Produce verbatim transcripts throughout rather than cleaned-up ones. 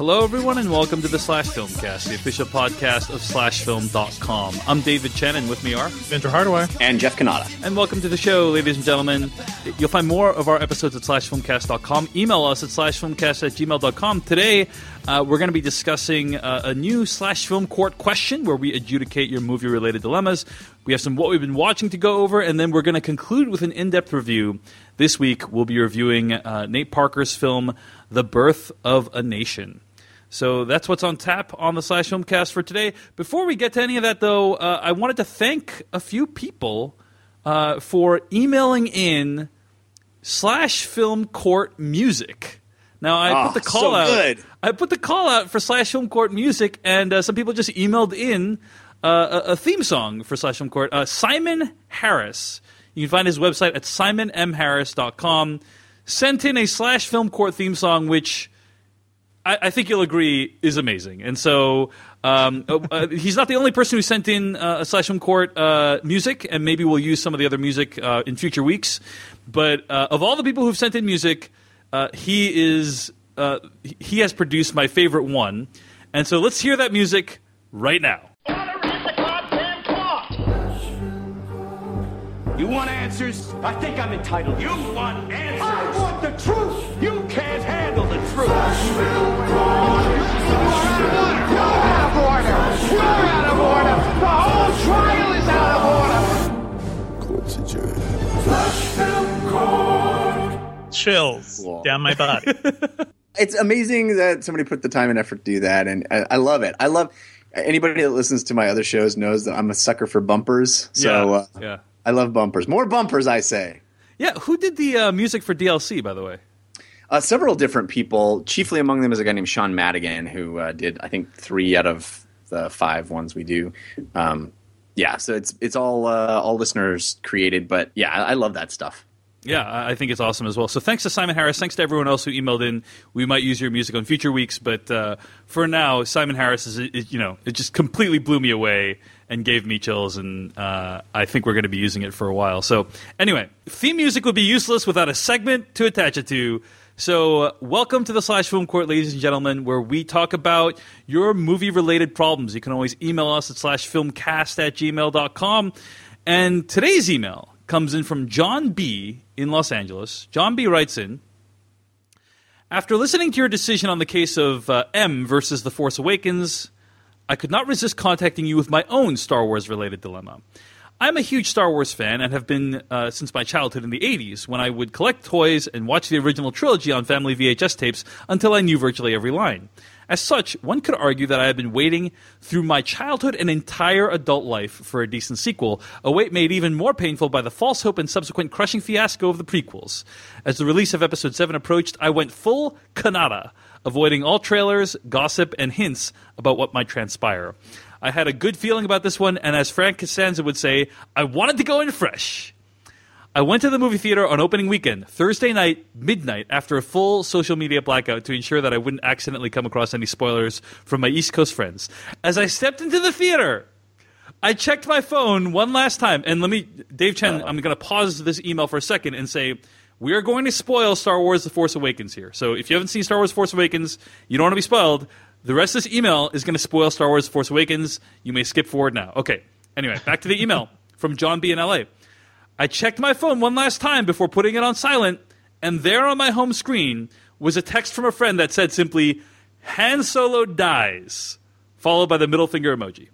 Hello, everyone, and welcome to the Slash Filmcast, the official podcast of slash film dot com. I'm David Chen, and with me are Vinter Hardaway and Jeff Kanata. And welcome to the show, ladies and gentlemen. You'll find more of our episodes at slash filmcast dot com. Email us at slash filmcast at gmail dot com. Today, uh, we're going to be discussing uh, a new Slash Film Court question where we adjudicate your movie-related dilemmas. We have some what we've been watching to go over, and then we're going to conclude with an in-depth review. This week, we'll be reviewing uh, Nate Parker's film, The Birth of a Nation. So that's what's on tap on the Slash Filmcast for today. Before we get to any of that, though, uh, I wanted to thank a few people uh, for emailing in Slash Film Court music. Now, I oh, put the call so out. Good. I put the call out for Slash Film Court music, and uh, some people just emailed in uh, a, a theme song for Slash Film Court. Uh, Simon Harris. You can find his website at simon m harris dot com. Sent in a Slash Film Court theme song, which I, I think you'll agree is amazing. And so um, uh, he's not the only person who sent in uh, a Slash Film Court uh, music, and maybe we'll use some of the other music uh, in future weeks. But uh, of all the people who've sent in music, uh, he is uh, he has produced my favorite one. And so let's hear that music right now. You want answers? I think I'm entitled. You want answers? I want the truth. You can't handle the truth. You're out of order. You're out of order. The whole trial is out of order. Court's adjourned. Slash Film Court. Chills Cool. down my body. It's amazing that somebody put the time and effort to do that, and I, I love it. I love anybody that listens to my other shows knows that I'm a sucker for bumpers. So yeah, uh, yeah. I love bumpers. More bumpers, I say. Yeah, who did the uh, music for D L C, by the way? Uh, several different people. Chiefly among them is a guy named Sean Madigan, who uh, did, I think, three out of the five ones we do. Um, yeah, so it's it's all uh, all listeners created, but yeah, I, I love that stuff. Yeah, I think it's awesome as well. So thanks to Simon Harris. Thanks to everyone else who emailed in. We might use your music on future weeks, but uh, for now, Simon Harris is, is, you know, it just completely blew me away and gave me chills, and uh, I think we're going to be using it for a while. So anyway, theme music would be useless without a segment to attach it to. So uh, welcome to the Slash Film Court, ladies and gentlemen, where we talk about your movie-related problems. You can always email us at slash filmcast at gmail dot com. And today's email comes in from John B. in Los Angeles. John B. writes in, after listening to your decision on the case of uh, M versus The Force Awakens, I could not resist contacting you with my own Star Wars-related dilemma. I'm a huge Star Wars fan and have been uh, since my childhood in the eighties, when I would collect toys and watch the original trilogy on family V H S tapes until I knew virtually every line. As such, one could argue that I have been waiting through my childhood and entire adult life for a decent sequel, a wait made even more painful by the false hope and subsequent crushing fiasco of the prequels. As the release of Episode seven approached, I went full Kanata, avoiding all trailers, gossip, and hints about what might transpire. I had a good feeling about this one, and as Frank Costanza would say, I wanted to go in fresh. I went to the movie theater on opening weekend, Thursday night, midnight, after a full social media blackout to ensure that I wouldn't accidentally come across any spoilers from my East Coast friends. As I stepped into the theater, I checked my phone one last time. And let me, Dave Chen, I'm going to pause this email for a second and say, we are going to spoil Star Wars The Force Awakens here. So if you haven't seen Star Wars The Force Awakens, you don't want to be spoiled. The rest of this email is going to spoil Star Wars The Force Awakens. You may skip forward now. Okay. Anyway, back to the email from John B. in L A. I checked my phone one last time before putting it on silent, and there on my home screen was a text from a friend that said simply, Han Solo dies, followed by the middle finger emoji.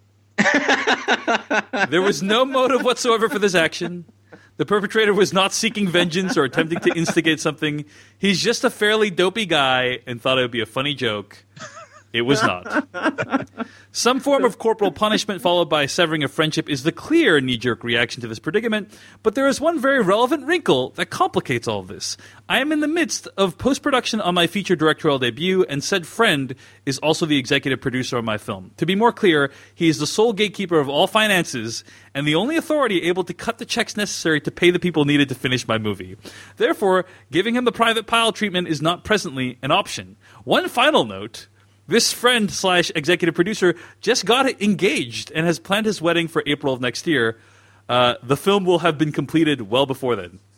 There was no motive whatsoever for this action. The perpetrator was not seeking vengeance or attempting to instigate something. He's just a fairly dopey guy and thought it would be a funny joke. It was not. Some form of corporal punishment followed by severing a friendship is the clear knee-jerk reaction to this predicament, but there is one very relevant wrinkle that complicates all of this. I am in the midst of post-production on my feature directorial debut, and said friend is also the executive producer of my film. To be more clear, he is the sole gatekeeper of all finances and the only authority able to cut the checks necessary to pay the people needed to finish my movie. Therefore, giving him the private pile treatment is not presently an option. One final note. This friend slash executive producer just got engaged and has planned his wedding for April of next year. Uh, the film will have been completed well before then.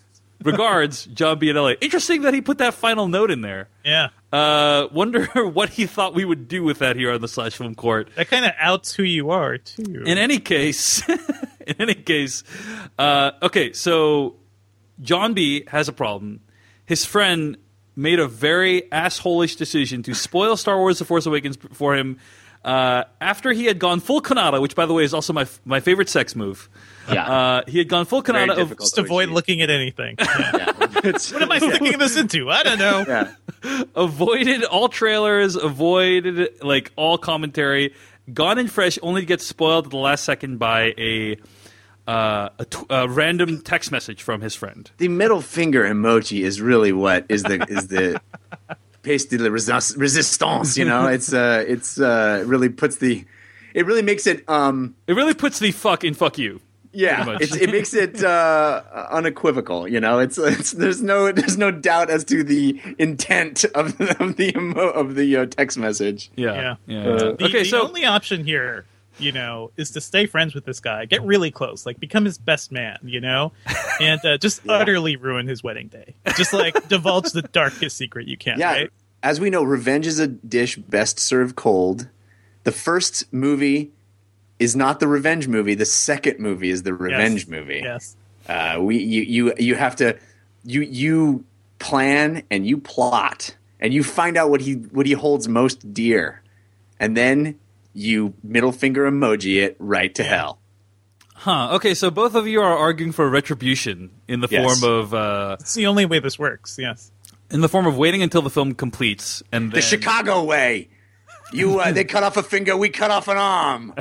Regards, John B. in L A. Interesting that he put that final note in there. Yeah. Uh, wonder what he thought we would do with that here on the Slash Film Court. That kind of outs who you are, too. In any case, in any case, uh, okay, so John B. has a problem. His friend made a very asshole-ish decision to spoil Star Wars The Force Awakens for him uh, after he had gone full Kanata, which, by the way, is also my my favorite sex move. Yeah. Uh, he had gone full Kanata of Just avoid looking at anything. Yeah. Yeah. What am I sticking this into? I don't know. Yeah. avoided all trailers, avoided like all commentary, gone in fresh, only to get spoiled at the last second by a uh, a, t- a random text message from his friend. The middle finger emoji is really what is the is the pièce de la resist- resistance. You know, it's uh, it's uh, really puts the, it really makes it um, It really puts the fuck in fuck you. yeah, much. it's, it makes it uh, unequivocal. You know, it's, it's there's no there's no doubt as to the intent of the of the emo- of the uh, text message. Yeah. Yeah. yeah, Uh, yeah. The, okay, the so only option here, you know, is to stay friends with this guy, get really close, like become his best man, you know, and uh, just utterly ruin his wedding day. Just like divulge the darkest secret you can. Yeah, Right? as we know, revenge is a dish best served cold. The first movie is not the revenge movie. The second movie is the revenge Yes. movie. Yes. Uh, we you, you you have to you you plan and you plot and you find out what he what he holds most dear, and then you middle finger emoji it right to hell. huh? Okay, so both of you are arguing for retribution in the Yes. form of uh, It's the only way this works. Yes. in the form of waiting until the film completes and then The Chicago way. You uh, they cut off a finger, we cut off an arm.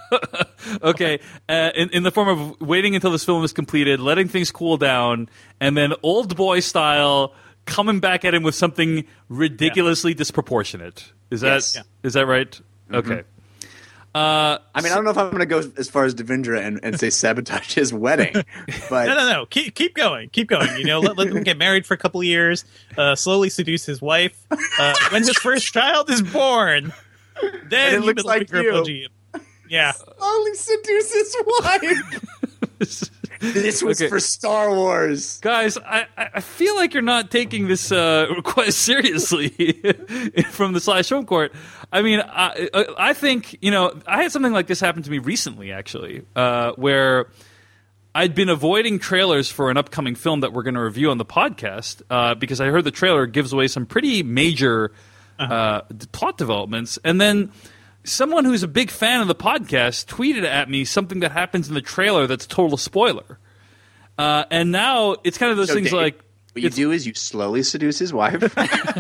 Okay, uh, in, in the form of waiting until this film is completed, letting things cool down, and then old boy style coming back at him with something ridiculously disproportionate. Is that Yes. is Yeah. that right? Okay. Uh, I mean, I don't know if I'm going to go as far as Devendra and, and say sabotage his wedding, but No, no, no. Keep, keep going. Keep going. You know, let, let them get married for a couple of years, uh, slowly seduce his wife. Uh, when his first child is born, And then it you looks middle like finger you. emoji him. Yeah. slowly seduce his wife. This was Okay. for Star Wars. Guys, I, I feel like you're not taking this uh, request seriously from the Slash Film Court. I mean, I, I think, you know, I had something like this happen to me recently, actually, uh, where I'd been avoiding trailers for an upcoming film that we're going to review on the podcast uh, because I heard the trailer gives away some pretty major uh, d- plot developments. And then someone who's a big fan of the podcast tweeted at me something that happens in the trailer that's a total spoiler. Uh, and now it's kind of those So, things Dave, like what you it's- do is you slowly seduce his wife.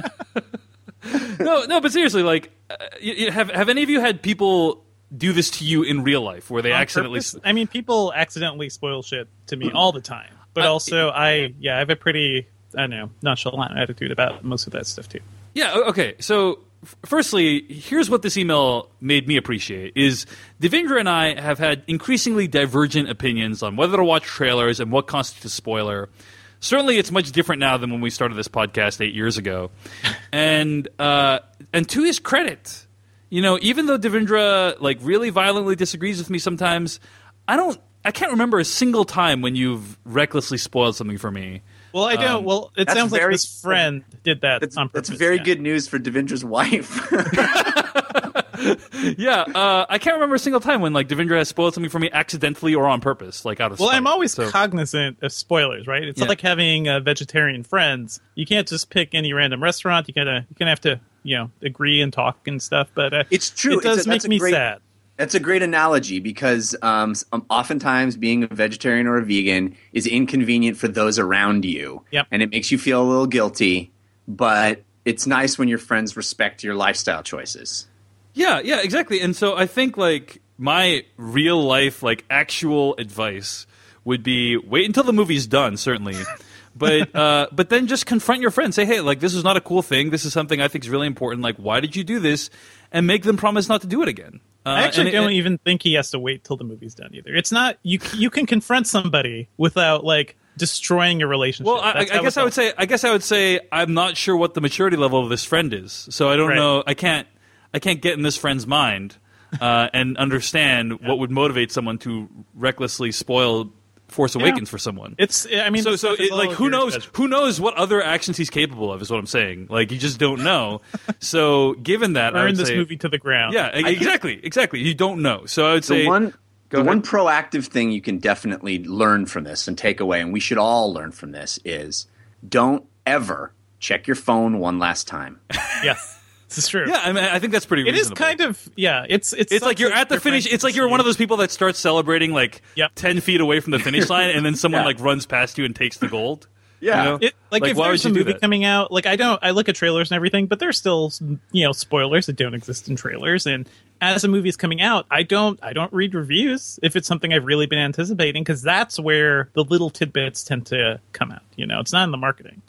no, no, but seriously, like, uh, you, you- have have any of you had people do this to you in real life where they On accidentally? purpose? I mean, people accidentally spoil shit to me all the time. But Uh, also, I, yeah, I have a pretty, I don't know, nonchalant attitude about most of that stuff, too. Yeah. o- Okay. So, f- firstly, here's what this email made me appreciate: is Devendra and I have had increasingly divergent opinions on whether to watch trailers and what constitutes a spoiler. Certainly, it's much different now than when we started this podcast eight years ago. And uh, and to his credit, you know, even though Devendra like really violently disagrees with me sometimes, I don't. I can't remember a single time when you've recklessly spoiled something for me. Well, I don't. Um, well, it that's sounds like very- this friend did that That's, on purpose. that's very yeah. good news for Devendra's wife. Yeah, uh, I can't remember a single time when like Devendra has spoiled something for me accidentally or on purpose, like out of. Well, spite. I'm always So- cognizant of spoilers, right? It's Yeah. not like having uh, vegetarian friends. You can't just pick any random restaurant. You gotta, you kind of have to, you know, agree and talk and stuff. But uh, It's true. It It's a- does make that's a me great- sad. That's a great analogy because um, s- um, oftentimes being a vegetarian or a vegan is inconvenient for those around you. Yep. And it makes you feel a little guilty, but it's nice when your friends respect your lifestyle choices. Yeah, yeah, exactly. And so I think like my real life, like actual advice would be wait until the movie's done, certainly. But uh, but then just confront your friends. Say, hey, like this is not a cool thing. This is something I think is really important. Like, why did you do this? And make them promise not to do it again. Uh, I actually and it- don't and- even think he has to wait till the movie's done either. It's not you. You can confront somebody without like destroying your relationship. Well, I, That's I how guess it's I all- would say I guess I would say I'm not sure what the maturity level of this friend is. So I don't Right. know. I can't I can't get in this friend's mind uh, and understand what would motivate someone to recklessly spoil Force Yeah. Awakens for someone. It's. I mean, so this so stuff is it, like all who your knows judgment. who knows what other actions he's capable of is what I'm saying. Like you just don't know. So given that, I Burn would this say, movie to the ground. yeah, e- exactly, exactly. You don't know. So I would say The one, Go the ahead. one proactive thing you can definitely learn from this and take away, and we should all learn from this, is don't ever check your phone one last time. Yes, this is true. yeah, I mean, I think that's pretty. It is reasonable. kind of yeah. It's it's It's like you're at the finish. It's like you're one of those people that starts celebrating like Yep. ten feet away from the finish line, and then someone Yeah. like runs past you and takes the gold. Yeah. You know? It, like, Like, if why there's would a you do movie that? coming out, like I don't, I look at trailers and everything, but there's still you know spoilers that don't exist in trailers. And as a movie is coming out, I don't, I don't read reviews if it's something I've really been anticipating, because that's where the little tidbits tend to come out. You know, it's not in the marketing.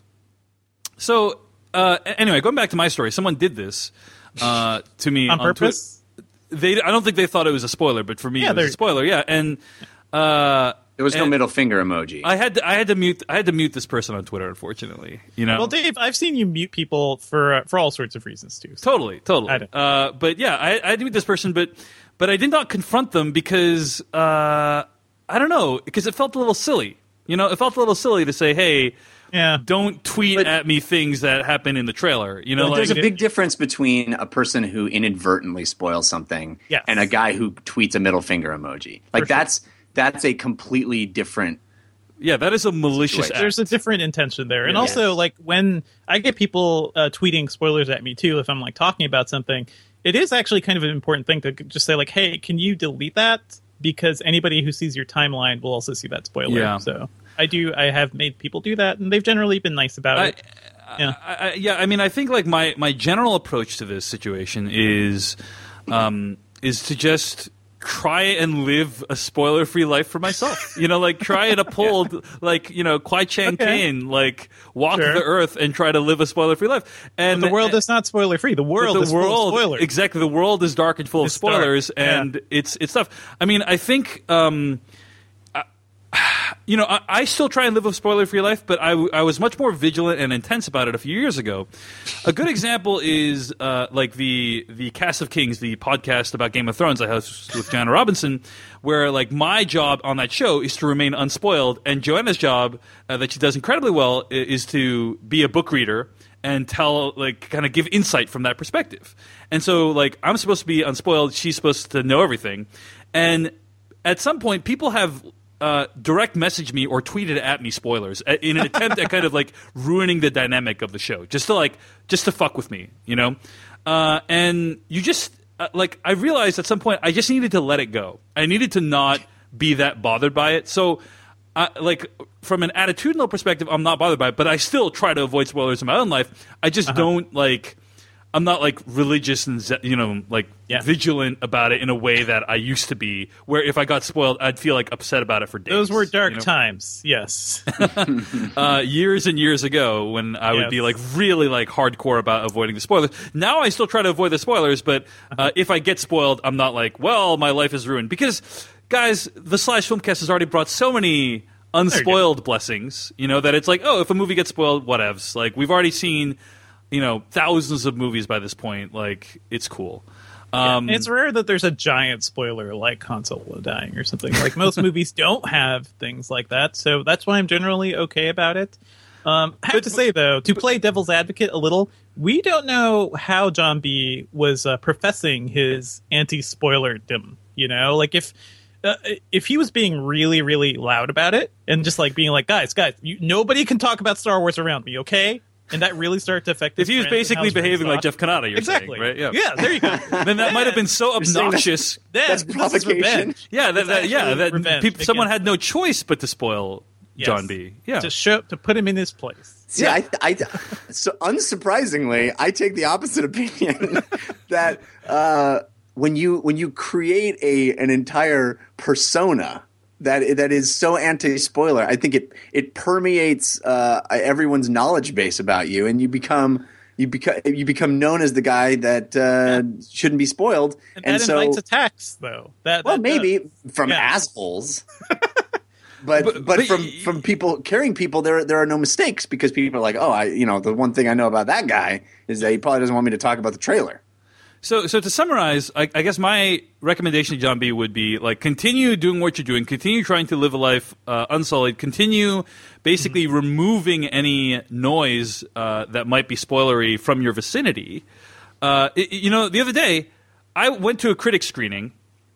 So uh, anyway, going back to my story, someone did this uh, to me On Twi- purpose? They, I don't think they thought it was a spoiler, but for me, Yeah, it was they're- a spoiler. Yeah, and uh, There was no And- middle finger emoji. I had to, I had to mute, I had to mute this person on Twitter. Unfortunately, you know. Well, Dave, I've seen you mute people for uh, for all sorts of reasons too. So. Totally, I totally. don't- Uh, but yeah, I, I did meet this person, but but I did not confront them because uh, I don't know, because it felt a little silly. You know, it felt a little silly to say, "Hey, Yeah. don't tweet But- at me things that happen in the trailer." You know, But like there's a big difference between a person who inadvertently spoils something Yes. and a guy who tweets a middle finger emoji. Like For sure. that's that's a completely different. yeah, that is a malicious Situation. act. There's a different intention there. And Yeah. also, like, when I get people uh, tweeting spoilers at me, too, if I'm, like, talking about something, it is actually kind of an important thing to just say, like, hey, can you delete that? Because anybody who sees your timeline will also see that spoiler. Yeah. So I do, I have made people do that, and they've generally been nice about I- it. Yeah. I, I, yeah, I mean, I think like my, my general approach to this situation is um, is to just try and live a spoiler free life for myself. You know, like try and uphold like you know Kwai Chang Okay. Caine, like walk Sure. the earth and try to live a spoiler free life. And The world is not spoiler free. The but world the is full world, of spoilers. exactly. The world is dark and full It's of spoilers, dark, yeah. and it's it's tough. I mean, I think. Um, You know, I, I still try and live a spoiler-free life, but I, w- I was much more vigilant and intense about it a few years ago. A good example is uh, like the the Cast of Kings, the podcast about Game of Thrones I host with Joanna Robinson, where like my job on that show is to remain unspoiled, and Joanna's job uh, that she does incredibly well i- is to be a book reader and tell like kind of give insight from that perspective. And so like I'm supposed to be unspoiled, she's supposed to know everything, and at some point people have uh, direct messaged me or tweeted at me spoilers uh, in an attempt at kind of like ruining the dynamic of the show, just to like just to fuck with me, you know. Uh, and you just uh, like I realized at some point I just needed to let it go. I needed to not be that bothered by it. So. Uh, like from an attitudinal perspective, I'm not bothered by it, but I still try to avoid spoilers in my own life. I just don't like. I'm not like religious and ze- you know like Yeah. vigilant about it in a way that I used to be. Where if I got spoiled, I'd feel like upset about it for days. Those were dark you know? times. Yes. uh, years and years ago when I would Yes. be like really like hardcore about avoiding the spoilers. Now I still try to avoid the spoilers, but uh, if I get spoiled, I'm not like, well, my life is ruined. Because, guys, the Slash Filmcast has already brought so many unspoiled blessings, you know, that it's like, oh, if a movie gets spoiled, whatevs. Like, we've already seen, you know, thousands of movies by this point. Like, it's cool. Um, It's rare that there's a giant spoiler like Han Solo dying or something. Like most movies don't have things like that, so that's why I'm generally okay about it. Um, I have to say though, to play devil's advocate a little, we don't know how John B was uh, professing his anti-spoilerdom. You know, like if uh, if he was being really, really loud about it and just like being like, guys, guys, you, nobody can talk about Star Wars around me, okay? And that really started to affect. if his he was friends and basically his friends behaving like thought. Jeff Kanata, you're exactly, saying, right? Yeah. yeah, there you go. Then that might have been so saying that- obnoxious. Then That's this is provocation. revenge. Yeah, that, It's that, yeah, actually that revenge peop someone against had no choice but to spoil Yes. John B. Yeah, to show to put him in his place. See, I, I, so unsurprisingly, I take the opposite opinion that uh, when you when you create a an entire persona that that is so anti-spoiler, I think it it permeates uh, everyone's knowledge base about you, and you become you become you become known as the guy that uh, shouldn't be spoiled, And, and that so invites attacks, though. That well that maybe does. from Yeah. assholes. But, But- but but from y- from people carrying people, there there are no mistakes because people are like, oh, I you know the one thing I know about that guy is that he probably doesn't want me to talk about the trailer. So, so to summarize, I, I guess my recommendation to John B would be like continue doing what you're doing, continue trying to live a life uh, unsullied, continue basically mm-hmm. removing any noise uh, that might be spoilery from your vicinity. Uh, it, you know, the other day I went to a critic screening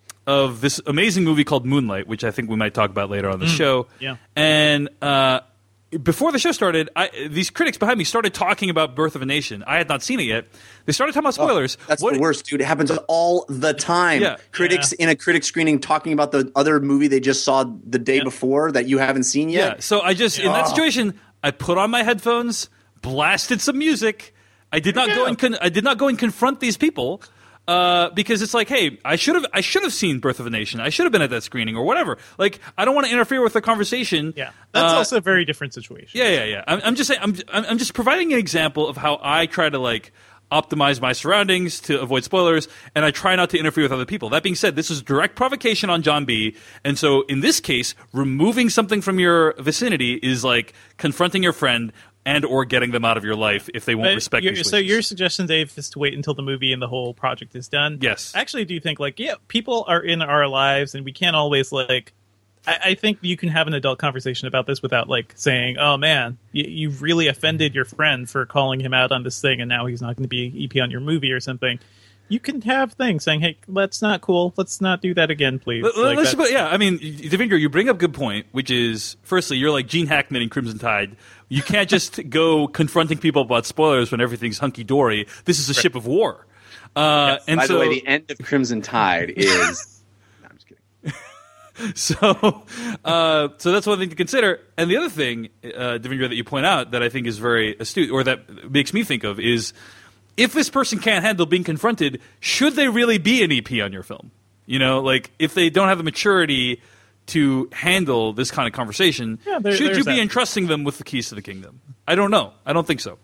of this amazing movie called Moonlight, which I think we might talk about later on the mm, show. Yeah, and. Uh, Before the show started, I, these critics behind me started talking about Birth of a Nation. I had not seen it yet. They started talking about spoilers. Oh, that's what, the worst, dude. It happens all the time. Yeah. Critics Yeah. in a critic screening talking about the other movie they just saw the day Yeah. before that you haven't seen yet. Yeah, so I just, in that situation, I put on my headphones, blasted some music. I did not Yeah. go and con- I did not go and confront these people. Uh, because it's like, hey, I should have, I should have seen Birth of a Nation. I should have been at that screening or whatever. Like, I don't want to interfere with the conversation. yeah. That's Uh, also a very different situation. Yeah, yeah, yeah. I'm, I'm just saying, I'm, I'm just providing an example of how I try to like optimize my surroundings to avoid spoilers, and I try not to interfere with other people. That being said, this is direct provocation on John B. And so, in this case, removing something from your vicinity is like confronting your friend and or getting them out of your life if they won't But respect your- your so your suggestion, Dave, is to wait until the movie and the whole project is done. Yes. Actually, do you think like yeah, people are in our lives and we can't always like. I, I think you can have an adult conversation about this without like saying, "Oh man, you, you've really offended your friend for calling him out on this thing, and now he's not going to be E P on your movie or something." You can have things saying, "Hey, that's not cool. Let's not do that again, please." Let- Like let's that- put- yeah, I mean, Devendra, you bring up a good point, which is, firstly, you're like Gene Hackman in Crimson Tide. You can't just go confronting people about spoilers when everything's hunky-dory. This is a ship of war. Uh, and By so, the way, the end of Crimson Tide is. No, I'm just kidding. so, uh, so that's one thing to consider. And the other thing, uh, Devendra, that you point out that I think is very astute, or that makes me think of, is if this person can't handle being confronted, should they really be an E P on your film? You know, like if they don't have the maturity to handle this kind of conversation, Yeah, there- should you there's be that. entrusting them with the keys to the kingdom? I don't know. I don't think so.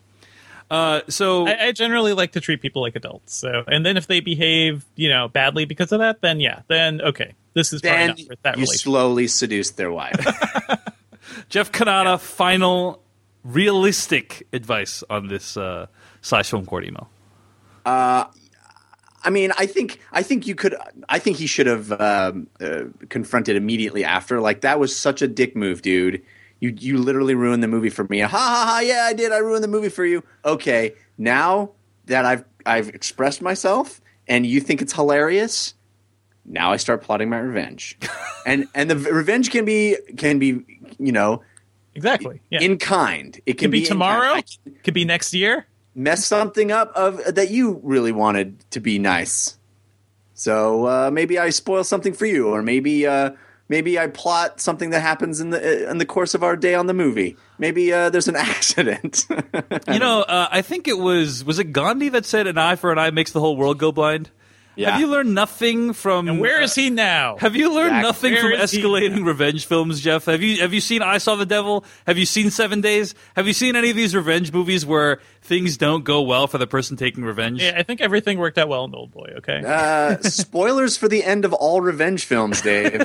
Uh, so I, I generally like to treat people like adults. So, and then if they behave, you know, badly because of that, then yeah, then okay, this is probably Then not worth that you relationship. slowly seduce their wife. Jeff Kanata, final realistic advice on this uh, slash film court email. I mean, I think I think you could. I think he should have um, uh, confronted immediately after. Like that was such a dick move, dude. You you literally ruined the movie for me. Ha ha ha! Yeah, I did. I ruined the movie for you. Okay, now that I've I've expressed myself and you think it's hilarious, now I start plotting my revenge. and and the v- revenge can be can be you know Exactly. Yeah. in kind. It can could be in tomorrow. kind. I can Could be next year. mess something up of that you really wanted to be nice. So uh, maybe I spoil something for you, or maybe uh, maybe I plot something that happens in the uh, in the course of our day on the movie. Maybe uh, there's an accident. You know, uh, I think it was was it Gandhi that said an eye for an eye makes the whole world go blind? Yeah. Have you learned nothing from And where uh, is he now? Have you learned Exactly. nothing Where from is he escalating now? revenge films, Jeff? Have you have you seen I Saw the Devil? Have you seen Seven Days? Have you seen any of these revenge movies where things don't go well for the person taking revenge? Yeah, I think everything worked out well in Old Boy. Okay. uh, spoilers for the end of all revenge films, Dave.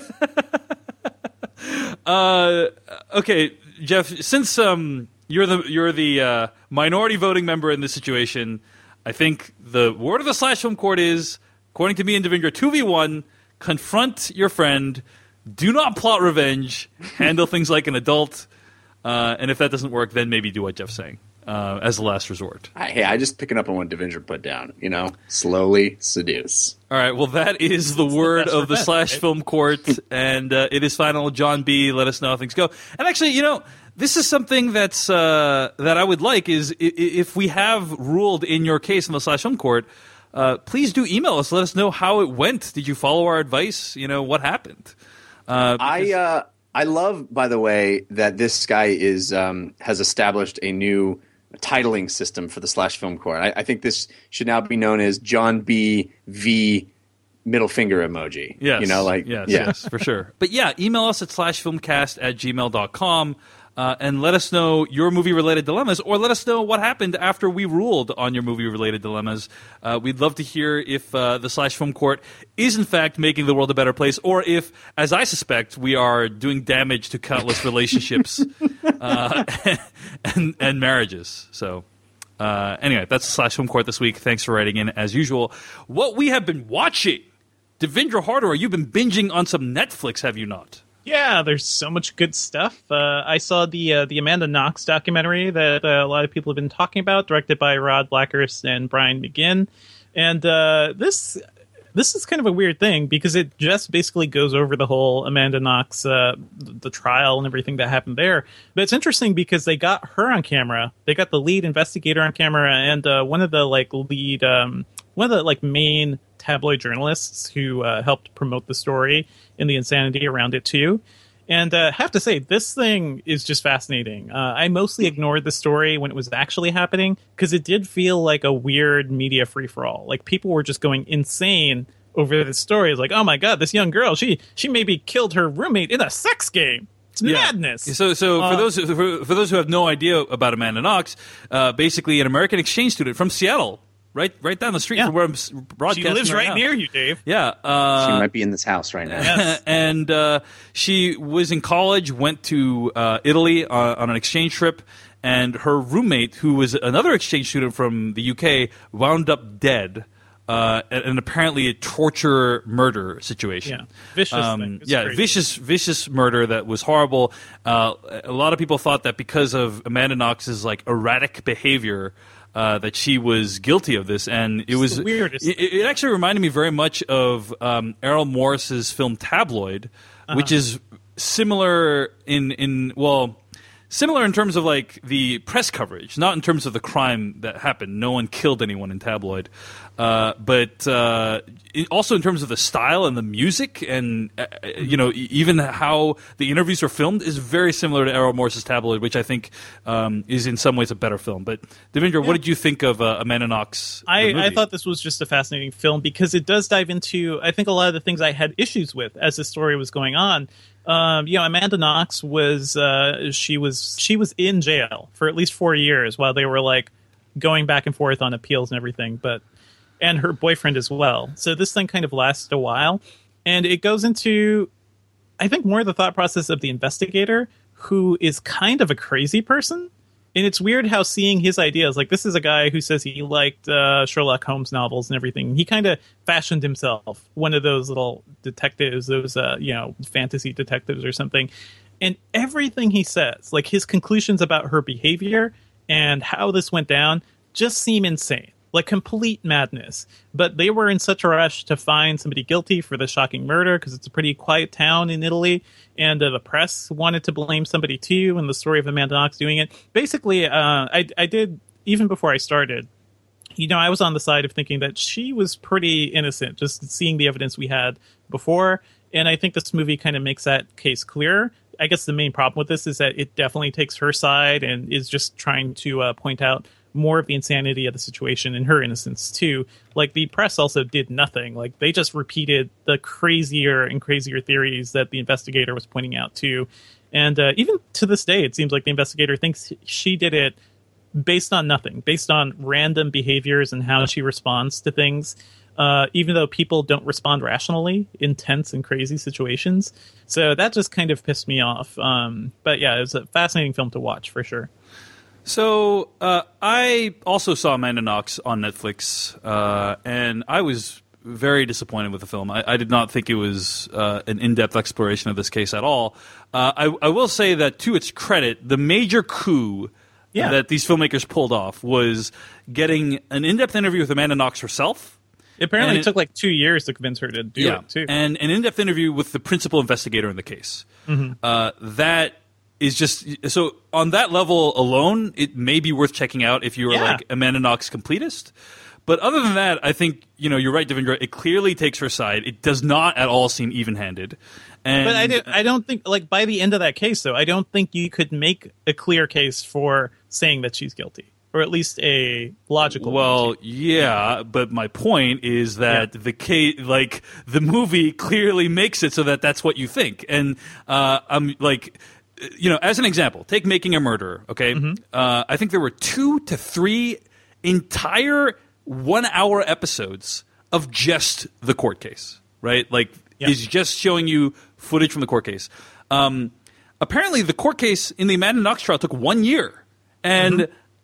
Uh, okay, Jeff. Since um, you're the you're the uh, minority voting member in this situation, I think the word of the slash film court is, according to me and Devendra, two v one. Confront your friend. Do not plot revenge. Handle things like an adult. Uh, and if that doesn't work, then maybe do what Jeff's saying uh, as the last resort. I, hey, I just picking up on what Devendra put down. You know, slowly seduce. All right. Well, that is the word best of the revenge, slash right? film court, and uh, it is final. John B. Let us know how things go. And actually, you know, this is something that's uh, that I would like is i- i- if we have ruled in your case in the slash film court, uh, please do email us. Let us know how it went. Did you follow our advice? You know, what happened? Uh, I because- uh, I love, by the way, that this guy is um, has established a new titling system for the slash film court. I, I think this should now be known as John B. V. middle finger emoji. Yes. You know, like yes, yeah. yes, for sure. But yeah, email us at slashfilmcast at gmail dot com uh, and let us know your movie-related dilemmas, or let us know what happened after we ruled on your movie-related dilemmas. Uh, we'd love to hear if uh, the Slash Film Court is, in fact, making the world a better place, or if, as I suspect, we are doing damage to countless relationships uh, and, and marriages. So Uh, anyway, that's Slash Film Court this week. Thanks for writing in, as usual. What we have been watching, Devindra Hardawar, you've been binging on some Netflix, have you not? Yeah, there's so much good stuff. Uh, I saw the uh, the Amanda Knox documentary that uh, a lot of people have been talking about, directed by Rod Blackhurst and Brian McGinn. And uh, this this is kind of a weird thing because it just basically goes over the whole Amanda Knox, uh, the trial and everything that happened there. But it's interesting because they got her on camera. They got the lead investigator on camera and uh, one of the like lead, um, one of the like main tabloid journalists who uh, helped promote the story and the insanity around it too. And I uh, have to say, this thing is just fascinating. Uh, I mostly ignored the story when it was actually happening because it did feel like a weird media free-for-all. Like, people were just going insane over this story. It's like, oh my god, this young girl, she she maybe killed her roommate in a sex game. It's yeah. madness. So, so uh, for those for, for those who have no idea about Amanda Knox, uh, basically an American exchange student from Seattle. Right, right down the street yeah. from where I'm broadcasting. She lives right, right near you, Dave. Yeah, uh, she might be in this house right now. Yes. and uh, she was in college, went to uh, Italy uh, on an exchange trip, and her roommate, who was another exchange student from the U K, wound up dead. Uh, and, and apparently a torture murder situation. Yeah, vicious um, thing. It's yeah, crazy. vicious, vicious murder that was horrible. Uh, a lot of people thought that because of Amanda Knox's like erratic behavior. Uh, that she was guilty of this, and it It's was the weirdest it, it actually reminded me very much of um, Errol Morris's film Tabloid, uh-huh. which is similar in in well, similar in terms of like the press coverage, not in terms of the crime that happened. No one killed anyone in Tabloid, uh, but uh, it, also in terms of the style and the music, and uh, you know, even how the interviews are filmed is very similar to Errol Morris's Tabloid, which I think um, is in some ways a better film. But Devindra, yeah. what did you think of uh, Amanda Knox? I, I thought this was just a fascinating film because it does dive into, I think, a lot of the things I had issues with as the story was going on. Um, you know, Amanda Knox was uh, she was she was in jail for at least four years while they were like going back and forth on appeals and everything, but and her boyfriend as well. So this thing kind of lasted a while, and it goes into, I think, more of the thought process of the investigator, who is kind of a crazy person. And it's weird how seeing his ideas, like this is a guy who says he liked uh, Sherlock Holmes novels and everything. He kind of fashioned himself one of those little detectives, those, uh, you know, fantasy detectives or something. And everything he says, like his conclusions about her behavior and how this went down, just seem insane. Like complete madness. But they were in such a rush to find somebody guilty for the shocking murder because it's a pretty quiet town in Italy. And uh, the press wanted to blame somebody too, and the story of Amanda Knox doing it. Basically, uh, I, I did, even before I started, you know, I was on the side of thinking that she was pretty innocent, just seeing the evidence we had before. And I think this movie kind of makes that case clearer. I guess the main problem with this is that it definitely takes her side and is just trying to uh, point out more of the insanity of the situation and her innocence too. Like the press also did nothing. Like they just repeated the crazier and crazier theories that the investigator was pointing out too. And uh, even to this day, it seems like the investigator thinks she did it based on nothing, based on random behaviors and how she responds to things. Uh, even though people don't respond rationally in tense and crazy situations. So that just kind of pissed me off. Um, but yeah, it was a fascinating film to watch for sure. So uh, I also saw Amanda Knox on Netflix, uh, and I was very disappointed with the film. I, I did not think it was uh, an in-depth exploration of this case at all. Uh, I, I will say that to its credit, the major coup yeah. that these filmmakers pulled off was getting an in-depth interview with Amanda Knox herself. It apparently it took like two years to convince her to do yeah, it, too. And an in-depth interview with the principal investigator in the case. Mm-hmm. Uh, that is just so on that level alone, it may be worth checking out if you were yeah. like Amanda Knox completist. But other than that, I think you know you're right, Devindra. It clearly takes her side. It does not at all seem even-handed. And but I, did, I don't think, like, by the end of that case, though, I don't think you could make a clear case for saying that she's guilty. Or at least a logical well, one. yeah, but my point is that yeah. the case, like the movie, clearly makes it so that that's what you think, and uh, I'm like, you know, as an example, take Making a Murderer. Okay, mm-hmm. uh, I think there were two to three entire one-hour episodes of just the court case, right? Like, yeah. is just showing you footage from the court case. Um, apparently, the court case in the Amanda Knox trial took one year, and. Mm-hmm.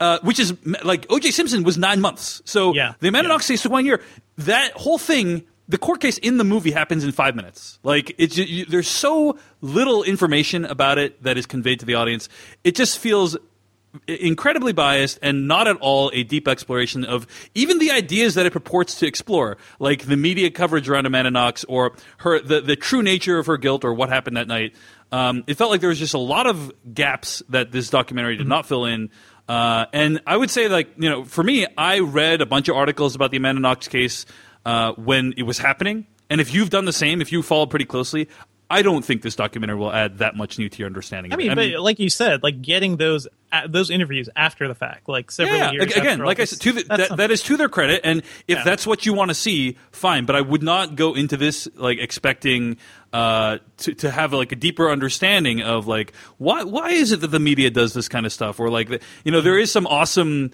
uh, which is like O J Simpson was nine months. So Yeah. the Amanda Yeah. Knox case took one year. That whole thing, the court case in the movie happens in five minutes. Like it's you, there's so little information about it that is conveyed to the audience. It just feels incredibly biased and not at all a deep exploration of even the ideas that it purports to explore, like the media coverage around Amanda Knox or her the, the true nature of her guilt or what happened that night. Um, it felt like there was just a lot of gaps that this documentary did not fill in. Uh, and I would say, like, you know, for me, I read a bunch of articles about the Amanda Knox case uh, when it was happening. And if you've done the same, if you followed pretty closely, I don't think this documentary will add that much new to your understanding. I of mean, it. but like you said, like getting those uh, those interviews after the fact, like several yeah, years. again, after like all I this, said, to the, that's that, something. that is to their credit. And if Yeah. that's what you want to see, fine. But I would not go into this like expecting uh, to to have like a deeper understanding of like why why is it that the media does this kind of stuff, or like the, you know there is some awesome,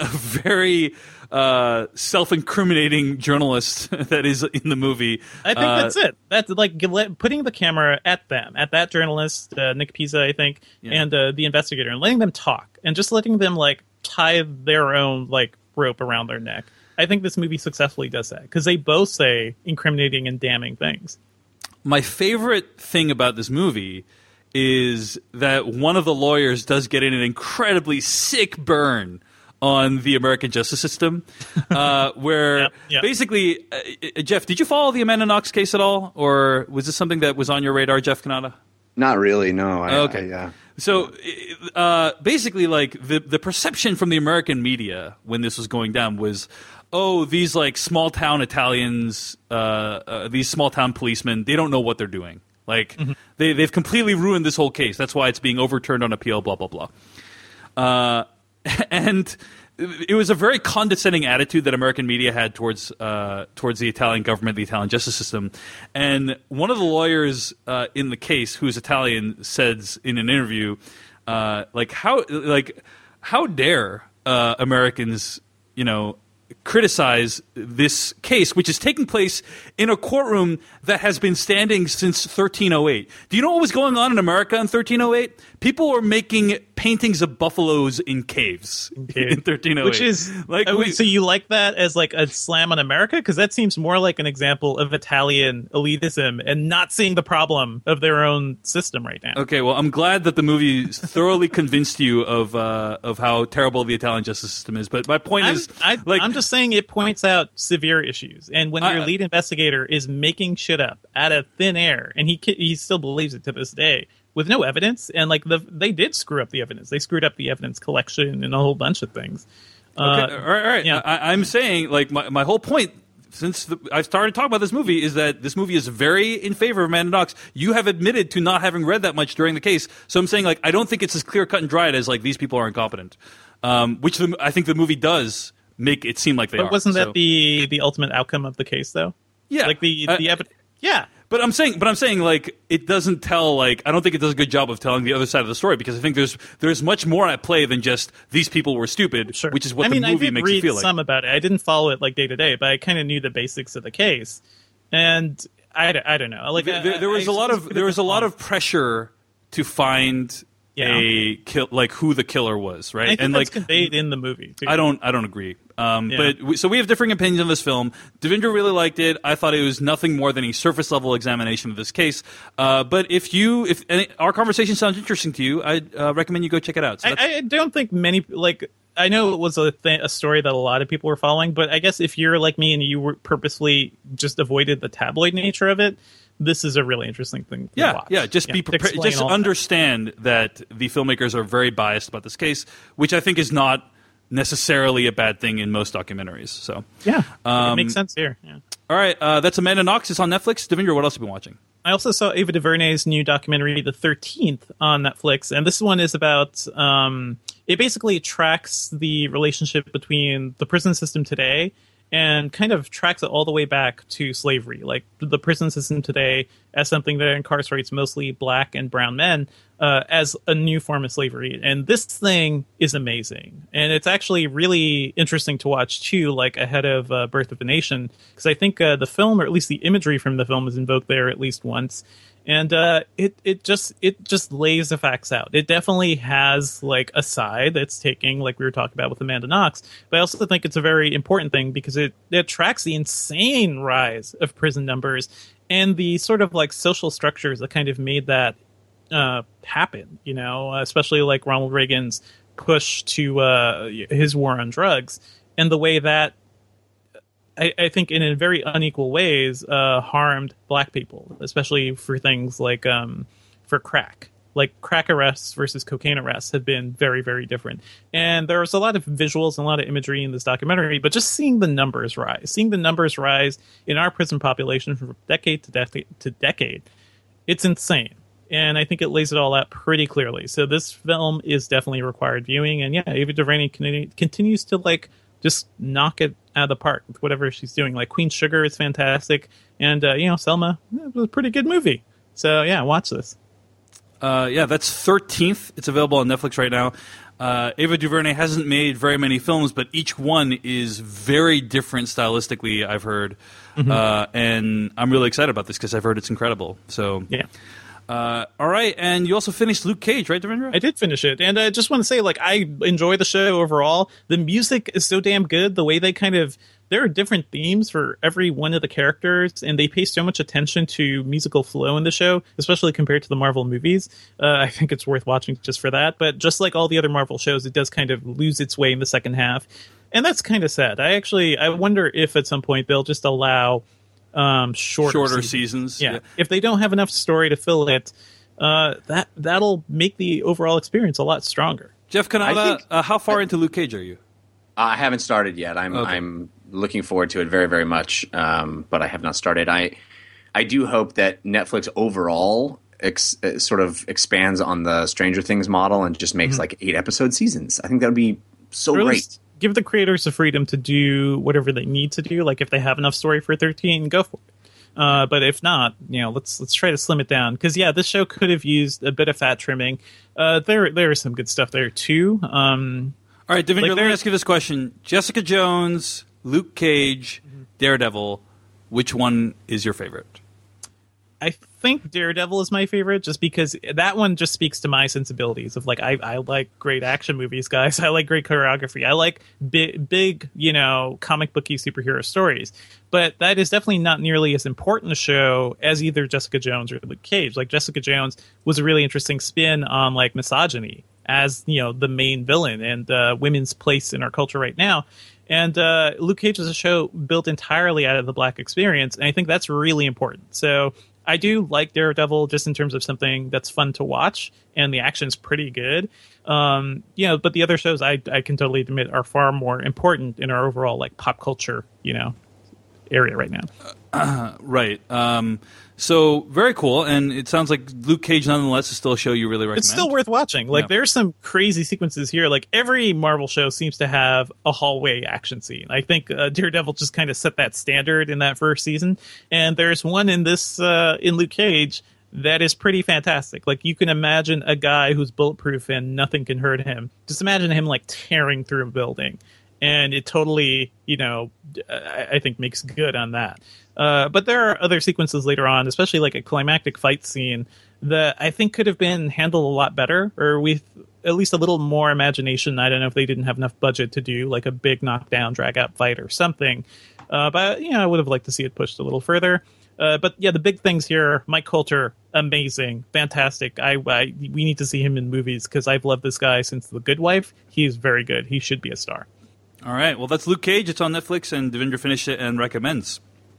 very uh, self-incriminating journalist that is in the movie. I think Uh, that's it. That's like let- putting the camera at them, at that journalist, uh, Nick Pizza, I think, Yeah. and uh, the investigator, and letting them talk, and just letting them like tie their own like rope around their neck. I think this movie successfully does that because they both say incriminating and damning things. My favorite thing about this movie is that one of the lawyers does get in an incredibly sick burn on the American justice system, uh, where Yep, yep. basically, uh, uh, Jeff, did you follow the Amanda Knox case at all, or was this something that was on your radar, Jeff Kanata? Not really. No. I, Okay. I, yeah. So uh, basically, like the the perception from the American media when this was going down was, oh, these like small town Italians, uh, uh, these small town policemen, they don't know what they're doing. Like Mm-hmm. they they've completely ruined this whole case. That's why it's being overturned on appeal. Blah blah blah. Uh, and it was a very condescending attitude that American media had towards uh, towards the Italian government, the Italian justice system. And one of the lawyers uh, in the case, who's Italian, says in an interview, uh, like how like how dare uh, Americans, you know, criticize this case, which is taking place in a courtroom that has been standing since thirteen oh eight. Do you know what was going on in America in thirteen oh eight? People were making paintings of buffaloes in caves in thirteen oh eight. Which is like, oh, we- so you like that as like a slam on America? Because that seems more like an example of Italian elitism and not seeing the problem of their own system right now. Okay, well, I'm glad that the movie thoroughly convinced you of uh, of how terrible the Italian justice system is. But my point I'm, is, I, like, I'm just saying it points out severe issues. And when I- your lead investigator is making shit up out of thin air, and he ki- he still believes it to this day with no evidence, and like the they did screw up the evidence. They screwed up the evidence collection and a whole bunch of things. okay, Uh, all right, all right. yeah. I, I'm saying, like, my my whole point since the, I started talking about this movie is that this movie is very in favor of Amanda Knox. You have admitted to not having read that much during the case, so I'm saying, like, I don't think it's as clear cut and dried as like these people are incompetent, um, which the, I think the movie does make it seem like they but are. wasn't So- that the the ultimate outcome of the case, though? Yeah. like the Uh, the evidence. Yeah. But I'm saying, but I'm saying, like, it doesn't tell. Like, I don't think it does a good job of telling the other side of the story because I think there's there's much more at play than just these people were stupid, Sure. which is what I mean, the movie I did makes read you feel like. some about it. I didn't follow it like day to day, but I kind of knew the basics of the case. And I, I don't know. Like There, there, there I- was I a lot just of there was a lot of pressure to find Yeah. a kill, like who the killer was, right? I think and that's like conveyed in the movie too. I don't I don't agree. Um, Yeah. But we, so we have differing opinions on this film. Devindra really liked it. I thought it was nothing more than a surface level examination of this case. Uh, but if you if any, our conversation sounds interesting to you, I uh, recommend you go check it out. So I, that's- I don't think many like. I know it was a th- a story that a lot of people were following, but I guess if you're like me and you were purposely just avoided the tabloid nature of it, this is a really interesting thing to Yeah, watch. yeah. Just be to prepared. explain Just all that. understand that the filmmakers are very biased about this case, which I think is not necessarily a bad thing in most documentaries. So, Yeah, Um, it makes sense here. Yeah. all right, uh, that's Amanda Knox. It's on Netflix. Devindra, what else have you been watching? I also saw Ava DuVernay's new documentary, The thirteenth, on Netflix, and this one is about. Um, it basically tracks the relationship between the prison system today and kind of tracks it all the way back to slavery, like the prison system today as something that incarcerates mostly black and brown men uh, as a new form of slavery. And this thing is amazing. And it's actually really interesting to watch, too, like ahead of uh, Birth of a Nation, because I think uh, the film, or at least the imagery from the film, is invoked there at least once. And uh, it it just it just lays the facts out. It definitely has like a side that's taking, like we were talking about with Amanda Knox. But I also think it's a very important thing because it, it tracks the insane rise of prison numbers and the sort of like social structures that kind of made that uh, happen. You know, especially like Ronald Reagan's push to uh, his war on drugs and the way that I, I think in, in very unequal ways uh, harmed black people, especially for things like um, for crack. Like crack arrests versus cocaine arrests have been very, very different. And there was a lot of visuals and a lot of imagery in this documentary, but just seeing the numbers rise, seeing the numbers rise in our prison population from decade to decade to decade, it's insane. And I think it lays it all out pretty clearly. So this film is definitely required viewing. And yeah, Ava DuVernay con- continues to like just knock it out of the park with whatever she's doing. Like Queen Sugar is fantastic. And, uh, you know, Selma, it was a pretty good movie. So yeah, watch this. Uh, yeah, that's thirteenth. It's available on Netflix right now. Uh, Ava DuVernay hasn't made very many films, but each one is very different stylistically, I've heard. Mm-hmm. Uh, and I'm really excited about this because I've heard it's incredible. So yeah. Uh, all right, and you also finished Luke Cage, right, Devendra? I did finish it, and I just want to say, like, I enjoy the show overall. The music is so damn good. The way they kind of... There are different themes for every one of the characters, and they pay so much attention to musical flow in the show, especially compared to the Marvel movies. Uh, I think it's worth watching just for that. But just like all the other Marvel shows, it does kind of lose its way in the second half. And that's kind of sad. I actually... I wonder if at some point they'll just allow... Um, shorter, shorter seasons. seasons. Yeah. yeah. If they don't have enough story to fill it, uh, that that'll make the overall experience a lot stronger. Jeff Canada, think, uh, how far I, into Luke Cage are you? I haven't started yet. I'm okay. I'm looking forward to it very, very much, um, but I have not started. I I do hope that Netflix overall ex, uh, sort of expands on the Stranger Things model and just makes mm-hmm. like eight episode seasons. I think that would be so or great. Give the creators the freedom to do whatever they need to do. Like if they have enough story for thirteen, go for it. Uh, but if not, you know, let's let's try to slim it down. Because yeah, this show could have used a bit of fat trimming. Uh, there there is some good stuff there too. Um, All right, Devendra, like let me ask you this question: Jessica Jones, Luke Cage, Daredevil. Which one is your favorite? I think Daredevil is my favorite just because that one just speaks to my sensibilities of like, I, I like great action movies, guys. I like great choreography. I like big, big, you know, comic booky superhero stories. But that is definitely not nearly as important a show as either Jessica Jones or Luke Cage. Like Jessica Jones was a really interesting spin on like misogyny as, you know, the main villain and uh, women's place in our culture right now. And uh, Luke Cage is a show built entirely out of the black experience. And I think that's really important. So I do like Daredevil just in terms of something that's fun to watch, and the action's pretty good. Um, you know, but the other shows I, I can totally admit are far more important in our overall like pop culture, you know, area right now. Uh, right. Um, so very cool, and it sounds like Luke Cage, nonetheless, is still a show you really recommend. It's still worth watching. Like, yeah. There's some crazy sequences here. Like, every Marvel show seems to have a hallway action scene. I think uh, Daredevil just kind of set that standard in that first season, and there's one in this uh, in Luke Cage that is pretty fantastic. Like, you can imagine a guy who's bulletproof and nothing can hurt him. Just imagine him like tearing through a building. And it totally, you know, I, I think makes good on that. Uh, but there are other sequences later on, especially like a climactic fight scene that I think could have been handled a lot better, or with at least a little more imagination. I don't know if they didn't have enough budget to do like a big knockdown, drag out fight or something. Uh, but, you know, I would have liked to see it pushed a little further. Uh, but yeah, the big things here, Mike Colter, amazing, fantastic. I, I we need to see him in movies because I've loved this guy since The Good Wife. He's very good. He should be a star. All right. Well, that's Luke Cage. It's on Netflix, and Devendra finished it and recommends.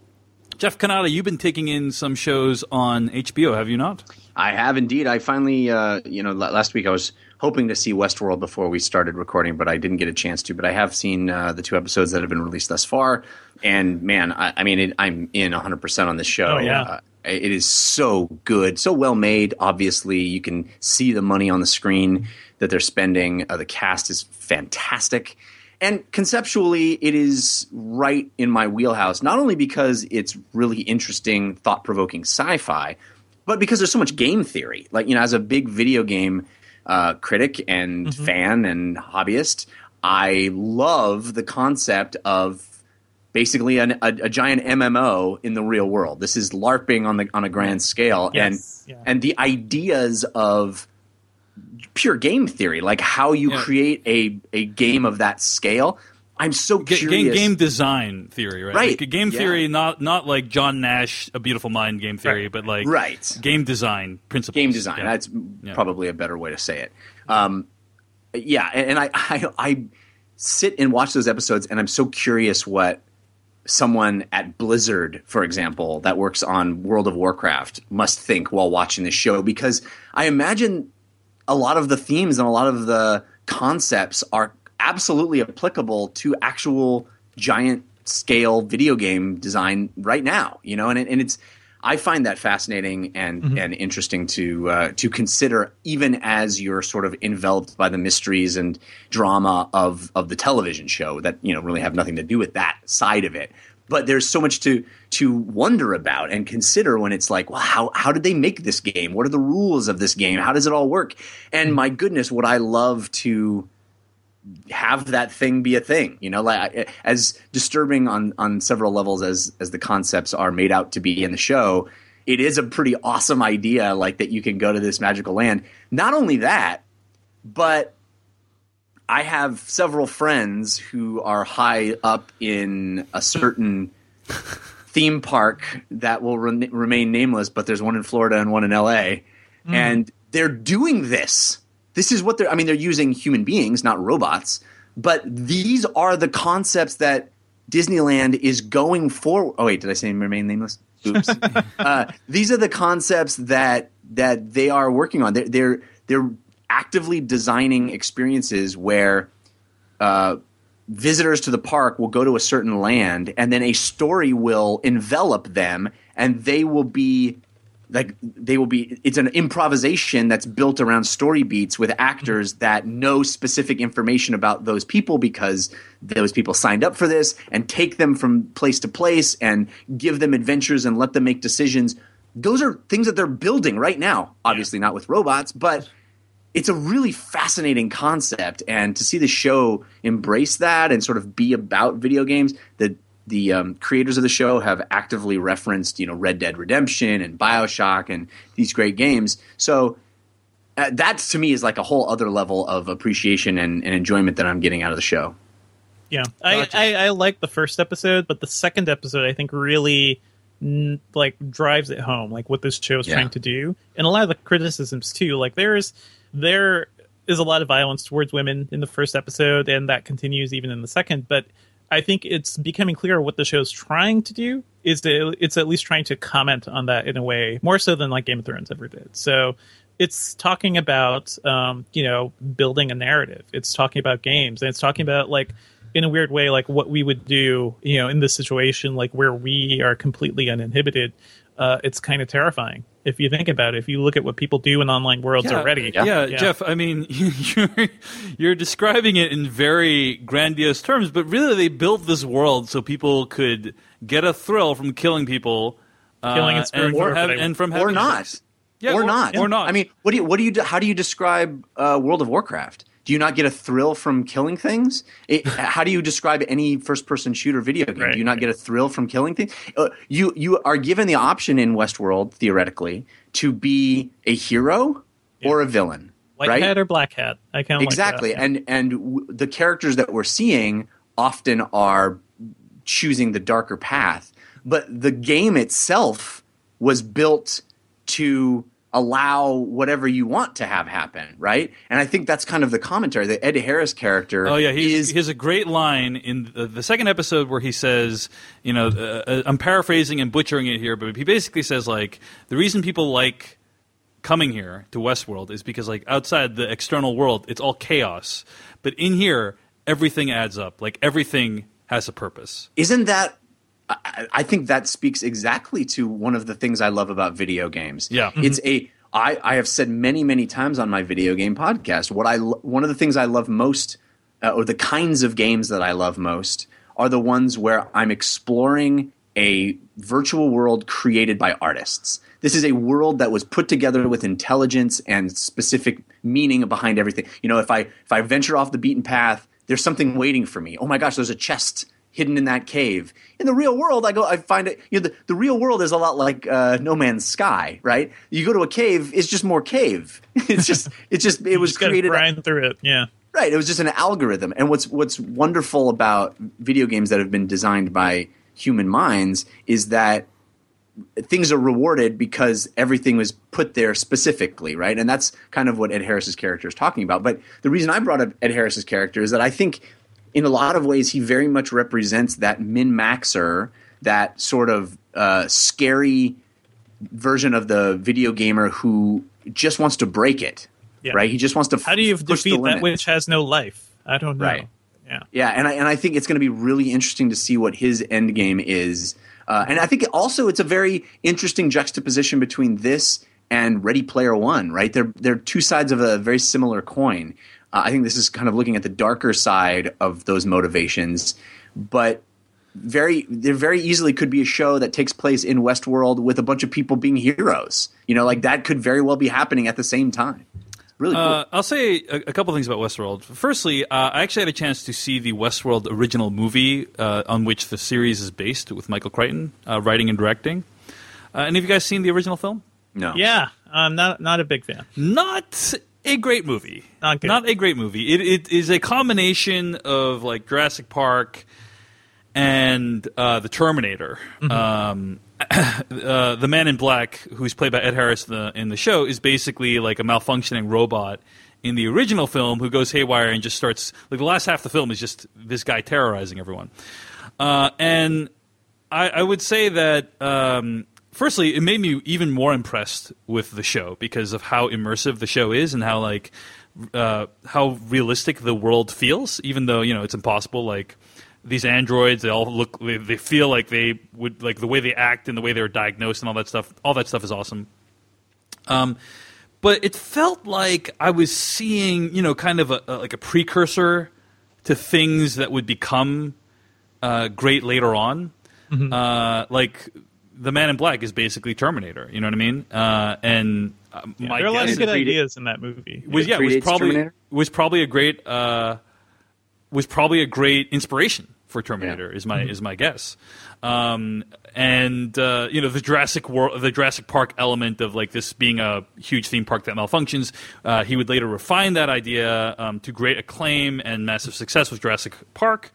Jeff Canada, you've been taking in some shows on H B O, have you not? I have indeed. I finally, uh, you know, last week I was hoping to see Westworld before we started recording, but I didn't get a chance to. But I have seen uh, the two episodes that have been released thus far. And, man, I, I mean, it, I'm in one hundred percent on this show. Oh, yeah. Uh, it is so good, so well made. Obviously, you can see the money on the screen that they're spending. Uh, the cast is fantastic. And conceptually, it is right in my wheelhouse, not only because it's really interesting, thought-provoking sci-fi, but because there's so much game theory. Like, you know, as a big video game uh, critic and mm-hmm. fan and hobbyist, I love the concept of basically an, a, a giant M M O in the real world. This is LARPing on the on a grand scale, Yes, and yeah. and the ideas of pure game theory, like how you Yeah. create a a game of that scale. I'm so Ga- curious. game, game design theory, right? Right, Like, game yeah. theory, not not like John Nash, A Beautiful Mind game theory, Right. but like Right. game design principles. Game design. Yeah. That's Yeah. probably a better way to say it. Um, yeah, and, and I, I I sit and watch those episodes, and I'm so curious what someone at Blizzard, for example, that works on World of Warcraft, must think while watching this show, because I imagine a lot of the themes and a lot of the concepts are absolutely applicable to actual giant scale video game design right now, you know, and, it, and it's I find that fascinating and, Mm-hmm. and interesting to uh, to consider, even as you're sort of enveloped by the mysteries and drama of of the television show that, you know, really have nothing to do with that side of it. But there's so much to to wonder about and consider when it's like, well, how how did they make this game? What are the rules of this game? How does it all work? And my goodness, would I love to have that thing be a thing, you know, like I- as disturbing on, on several levels as, as the concepts are made out to be in the show, it is a pretty awesome idea, like that you can go to this magical land. Not only that, but I have several friends who are high up in a certain theme park that will re- remain nameless, but there's one in Florida and one in L A, Mm. and they're doing this. This is what they're – I mean, they're using human beings, not robots, but these are the concepts that Disneyland is going for. Oh, wait, did I say remain nameless? Oops. uh, these are the concepts that that they are working on. They're they're, they're actively designing experiences where uh, visitors to the park will go to a certain land, and then a story will envelop them, and they will be – like they will be it's an improvisation that's built around story beats with actors that know specific information about those people because those people signed up for this, and take them from place to place and give them adventures and let them make decisions. Those are things that they're building right now, obviously not with robots, but it's a really fascinating concept. And to see the show embrace that and sort of be about video games, that the um, creators of the show have actively referenced, you know, Red Dead Redemption and BioShock and these great games. So uh, that to me is like a whole other level of appreciation and, and enjoyment that I'm getting out of the show. Yeah, I, Gotcha. I, I like the first episode, but the second episode I think really n- like drives it home, like what this show is Yeah. trying to do, and a lot of the criticisms too. Like there's there is a lot of violence towards women in the first episode, and that continues even in the second. But I think it's becoming clear what the show's trying to do is to it's at least trying to comment on that in a way more so than like Game of Thrones ever did. So it's talking about um, you know building a narrative. It's talking about games, and it's talking about like in a weird way like what we would do you know in this situation like where we are completely uninhibited. Uh, it's kind of terrifying if you think about it. If you look at what people do in online worlds already. Yeah, Jeff, I mean, you're, you're describing it in very grandiose terms, but really they built this world so people could get a thrill from killing people. uh, Killing and screwing over have, what they and from Or having not. sex. Yeah, or, not. Or not. I mean, what do you, what do you, do- how do you describe uh, World of Warcraft? Do you not get a thrill from killing things? It, how do you describe any first-person shooter video game? Right. Do you not get a thrill from killing things? Uh, you you are given the option in Westworld, theoretically, to be a hero or a villain, White right? hat or black hat. I kind of Exactly, like that. and and w- the characters that we're seeing often are choosing the darker path, but the game itself was built to allow whatever you want to have happen, right? And I think that's kind of the commentary. The Ed Harris character Oh yeah, he, is he has a great line in the, the second episode where he says, you know, uh, I'm paraphrasing and butchering it here, but he basically says like the reason people like coming here to Westworld is because like outside the external world, it's all chaos, but in here everything adds up. Like everything has a purpose. Isn't that? I, I think that speaks exactly to one of the things I love about video games. Yeah. It's a. I, I have said many, many times on my video game podcast, what I lo- one of the things I love most, uh, or the kinds of games that I love most, are the ones where I'm exploring a virtual world created by artists. This is a world that was put together with intelligence and specific meaning behind everything. You know, if I if I venture off the beaten path, there's something waiting for me. Oh my gosh, there's a chest hidden in that cave. In the real world, I go, I find it, you know, the, the real world is a lot like uh, No Man's Sky, right? You go to a cave, it's just more cave. It's just, it's just, it You was just gotta created. grind through it. Yeah. Right. It was just an algorithm. And what's what's wonderful about video games that have been designed by human minds is that things are rewarded because everything was put there specifically, right? And that's kind of what Ed Harris's character is talking about. But the reason I brought up Ed Harris's character is that I think in a lot of ways he very much represents that min-maxer, that sort of uh, scary version of the video gamer who just wants to break it. Yeah. Right, he just wants to. How do you f- push the defeat that limit. which has no life? I don't know. Right. Yeah. Yeah, and I and I think it's going to be really interesting to see what his end game is. Uh, and I think also it's a very interesting juxtaposition between this and Ready Player One. Right, they're they're two sides of a very similar coin. Uh, I think this is kind of looking at the darker side of those motivations, but very there very easily could be a show that takes place in Westworld with a bunch of people being heroes. You know, like that could very well be happening at the same time. Really cool. Uh, I'll say a, a couple things about Westworld. Firstly, uh, I actually had a chance to see the Westworld original movie uh, on which the series is based with Michael Crichton uh, writing and directing. Uh, any of you guys seen the original film? No. Yeah. I'm not not a big fan. Not a great movie. Not good. Not a great movie. It, it is a combination of like Jurassic Park and uh, the Terminator. Mm-hmm. Um, uh, the Man in Black, who's played by Ed Harris in the, in the show, is basically like a malfunctioning robot in the original film who goes haywire and just starts like the last half of the film is just this guy terrorizing everyone. Uh, and I, I would say that um, firstly, it made me even more impressed with the show because of how immersive the show is and how like uh, how realistic the world feels, even though you know it's impossible. Like these androids, they all look, they, they feel like they would, like the way they act and the way they're diagnosed and all that stuff. All that stuff is awesome. Um, but it felt like I was seeing, you know, kind of a, a like a precursor to things that would become uh, great later on. Mm-hmm. Uh, like the Man in Black is basically Terminator. You know what I mean? Uh, and uh, Yeah, my there are a lot guess of good Predate- ideas in that movie. was yeah, It was predates probably Terminator? was probably a great uh, was probably a great inspiration for Terminator. Yeah. Is my is my guess. Um, and uh, you know the Jurassic World, the Jurassic Park element of like this being a huge theme park that malfunctions. Uh, he would later refine that idea um, to great acclaim and massive success with Jurassic Park.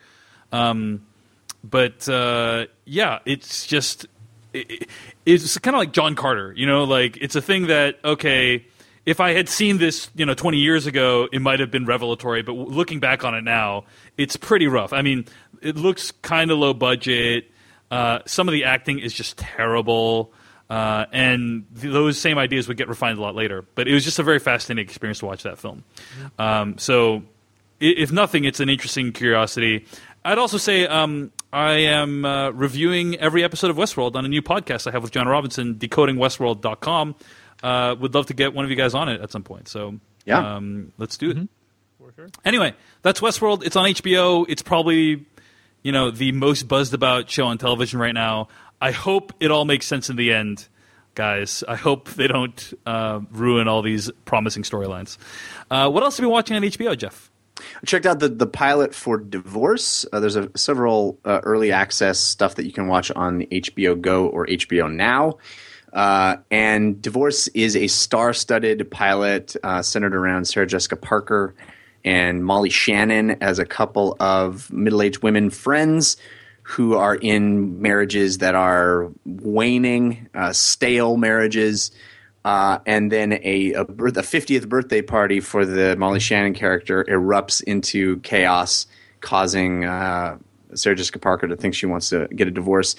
Um, but uh, yeah, it's just it, it's kind of like John Carter. You know, like it's a thing that okay. If I had seen this, you know, twenty years ago, it might have been revelatory. But w- looking back on it now, it's pretty rough. I mean, it looks kind of low budget. Uh, some of the acting is just terrible, uh, and th- those same ideas would get refined a lot later. But it was just a very fascinating experience to watch that film. Um, so, I- if nothing, it's an interesting curiosity. I'd also say um, I am uh, reviewing every episode of Westworld on a new podcast I have with John Robinson, decoding westworld dot com. Uh, would love to get one of you guys on it at some point. So Yeah. um, let's do it. Mm-hmm. For sure. Anyway, that's Westworld. It's on H B O. It's probably, you know, the most buzzed about show on television right now. I hope it all makes sense in the end, guys. I hope they don't uh, ruin all these promising storylines. Uh, what else have you been watching on H B O, Jeff? I checked out the, the pilot for Divorce. Uh, there's a, several uh, early access stuff that you can watch on H B O Go or H B O Now. Uh, and Divorce is a star-studded pilot uh, centered around Sarah Jessica Parker and Molly Shannon as a couple of middle-aged women friends who are in marriages that are waning, uh, stale marriages. Uh, and then a, a, birth, a fiftieth birthday party for the Molly Shannon character erupts into chaos, causing uh, Sarah Jessica Parker to think she wants to get a divorce.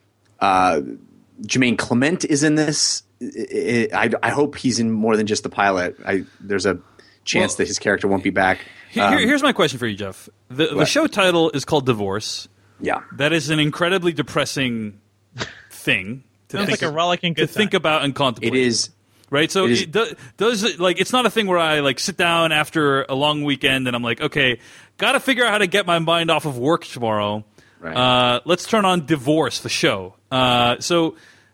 Uh, Jermaine Clement is in this. I, I, I hope he's in more than just the pilot. I, there's a chance Well, that his character won't be back. Here, Um, here's my question for you, Jeff. The, the what? show title is called Divorce. yeah. That is an incredibly depressing thing to Sounds think, like a rollicking to good think time. about and contemplate. It is. Right, so It is- it do, does it, like it's not a thing where I like sit down after a long weekend and I'm like, okay, got to figure out how to get my mind off of work tomorrow. Right. Uh, let's turn on Divorce, the show. Uh, so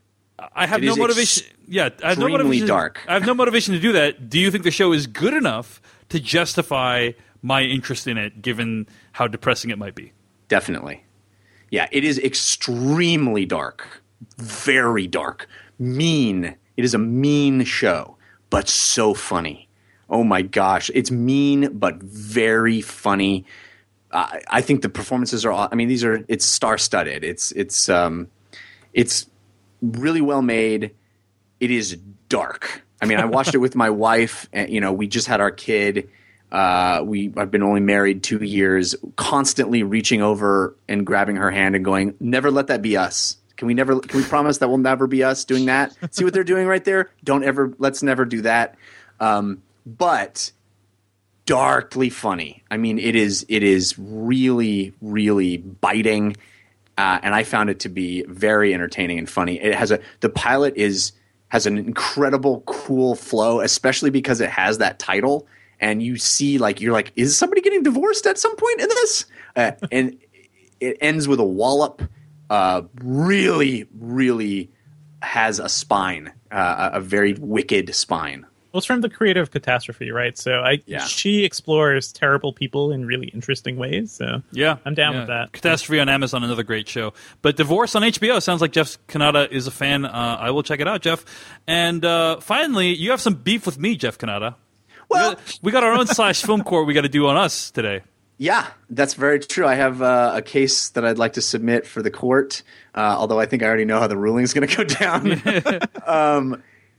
I have It no is motivation. Yeah, I have no extremely motivation. dark. I have no motivation to do that. Do you think the show is good enough to justify my interest in it, given how depressing it might be? Definitely. Yeah, it is extremely dark, very dark, mean. It is a mean show, but so funny. Oh my gosh, it's mean but very funny. Uh, I think the performances are all, I mean, these are, it's star-studded. It's it's um, it's really well made. It is dark. I mean, I watched it with my wife. And, you know, we just had our kid. Uh, we I've been only married two years. Constantly reaching over and grabbing her hand and going, "Never let that be us. Can we never? Can we promise that will never be us doing that? See what they're doing right there? Don't ever. Let's never do that." Um, but darkly funny. I mean, it is. It is really, really biting, uh, and I found it to be very entertaining and funny. It has a the pilot is has an incredible, cool flow, especially because it has that title. And you see, like, you're like, is somebody getting divorced at some point in this? Uh, and it ends with a wallop. Uh, really, really has a spine, uh, a very wicked spine. Well, it's from the creator of Catastrophe, right? So I, Yeah. she explores terrible people in really interesting ways. So Yeah, I'm down yeah. with that. Catastrophe on Amazon, another great show. But Divorce on H B O sounds like Jeff Kanata is a fan. Uh, I will check it out, Jeff. And uh, finally, you have some beef with me, Jeff Kanata. Well, we got, we got our own slash film court we got to do on us today. yeah, that's very true. I have uh, a case that I'd like to submit for the court, uh, although I think I already know how the ruling is going to go down. um,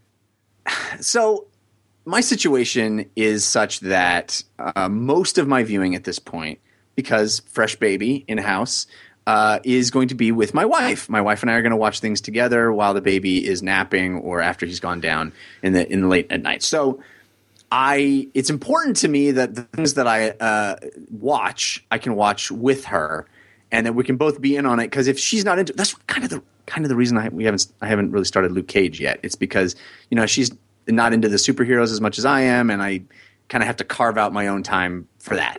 so my situation is such that uh, most of my viewing at this point, because fresh baby in-house, uh, is going to be with my wife. My wife and I are going to watch things together while the baby is napping or after he's gone down in the in the late at night. So I it's important to me that the things that I uh, watch, I can watch with her, and that we can both be in on it. Because if she's not into, that's kind of the kind of the reason I we haven't I haven't really started Luke Cage yet. It's because, you know, she's not into the superheroes as much as I am, and I kind of have to carve out my own time for that.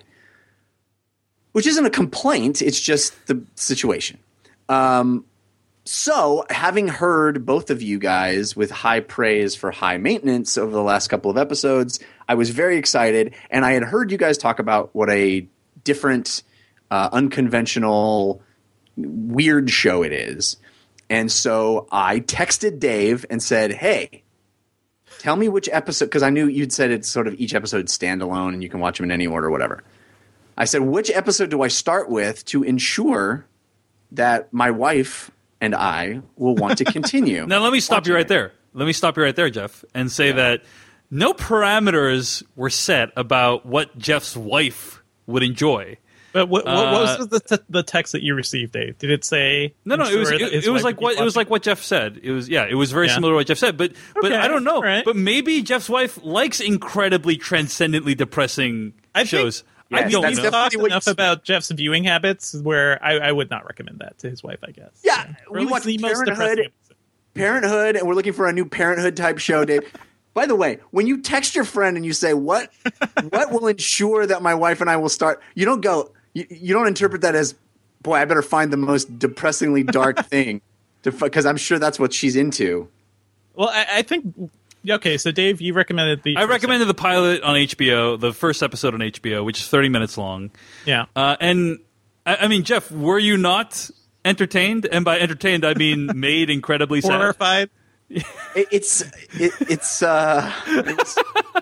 Which isn't a complaint; it's just the situation. Um, So, having heard both of you guys with high praise for high maintenance over the last couple of episodes, I was very excited. And I had heard you guys talk about what a different, uh, unconventional, weird show it is. And so I texted Dave and said, hey, tell me which episode, because I knew you'd said it's sort of each episode standalone and you can watch them in any order or whatever. I said, which episode do I start with to ensure that my wife and I will want to continue? Now, let me stop you right there. Let me stop you right there, Jeff, and say Yeah. that no parameters were set about what Jeff's wife would enjoy. But what, what, what Uh, was the, t- the text that you received, Dave? Did it say? No, no, it was ensure it, that his it was wife like would what be it was watching? like what Jeff said. It was yeah, it was very Yeah. similar to what Jeff said. But but Okay, I don't know. all right. But maybe Jeff's wife likes incredibly transcendently depressing I think- shows. Yes, I don't that's know. We've talked definitely what enough you- about Jeff's viewing habits where I, I would not recommend that to his wife, I guess. Yeah, Or we at least watch the most Parenthood. depressing episode. Parenthood, and we're looking for a new Parenthood type show, Dave. By the way, when you text your friend and you say, what what will ensure that my wife and I will start, you don't go, you, you don't interpret that as, boy, I better find the most depressingly dark thing, because I'm sure that's what she's into. Well, I, I think. Okay, so Dave, you recommended the. I first recommended the pilot on H B O, the first episode on H B O, which is thirty minutes long. episode. Yeah. Uh, and I, I mean, Jeff, were you not entertained? And by entertained, I mean made incredibly sad. Horrified. It, it's it, it's uh, it was,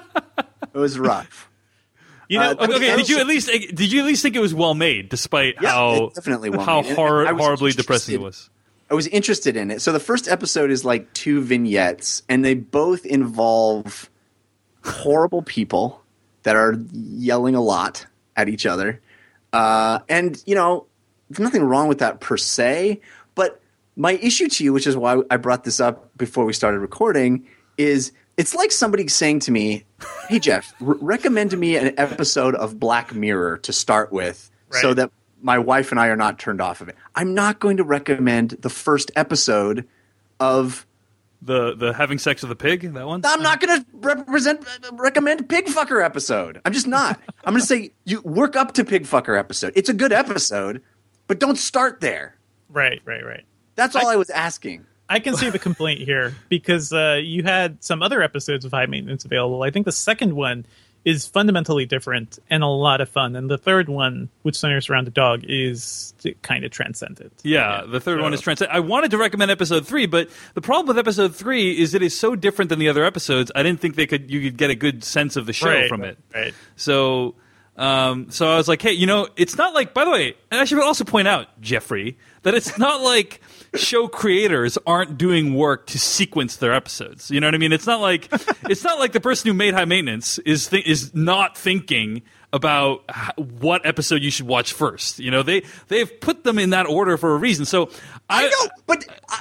it was rough. You know, Uh, Okay, okay, But did you also- at least did you at least think it was well made, despite Yeah, how it's definitely well how made. And hor- I was horribly interested- depressing it was? I was interested in it. So the first episode is like two vignettes, and they both involve horrible people that are yelling a lot at each other. Uh, and, you know, there's nothing wrong with that per se. But my issue to you, which is why I brought this up before we started recording, is it's like somebody saying to me, hey, Jeff, r- recommend to me an episode of Black Mirror to start with so Right. that my wife and I are not turned off of it. I'm not going to recommend the first episode of The the having sex with a pig, that one? I'm not going to represent recommend Pigfucker episode. I'm just not. I'm going to say you work up to Pigfucker episode. It's a good episode, but don't start there. right, right, right. That's all I, was asking. I can see the complaint here because uh, you had some other episodes of High Maintenance available. I think the second one is fundamentally different and a lot of fun. And the third one, which centers around the dog, is kind of transcendent. Yeah, yeah. the third so. one is transcendent. I wanted to recommend episode three, but the problem with episode three is it is so different than the other episodes. I didn't think they could you could get a good sense of the show right, from it. Right. So, um, so I was like, hey, you know, it's not like. By the way, and I should also point out, Jeffrey, that it's not like show creators aren't doing work to sequence their episodes. You know what I mean? It's not like it's not like the person who made High Maintenance is th- is not thinking about h- what episode you should watch first. You know, they they've put them in that order for a reason. So I, I know, but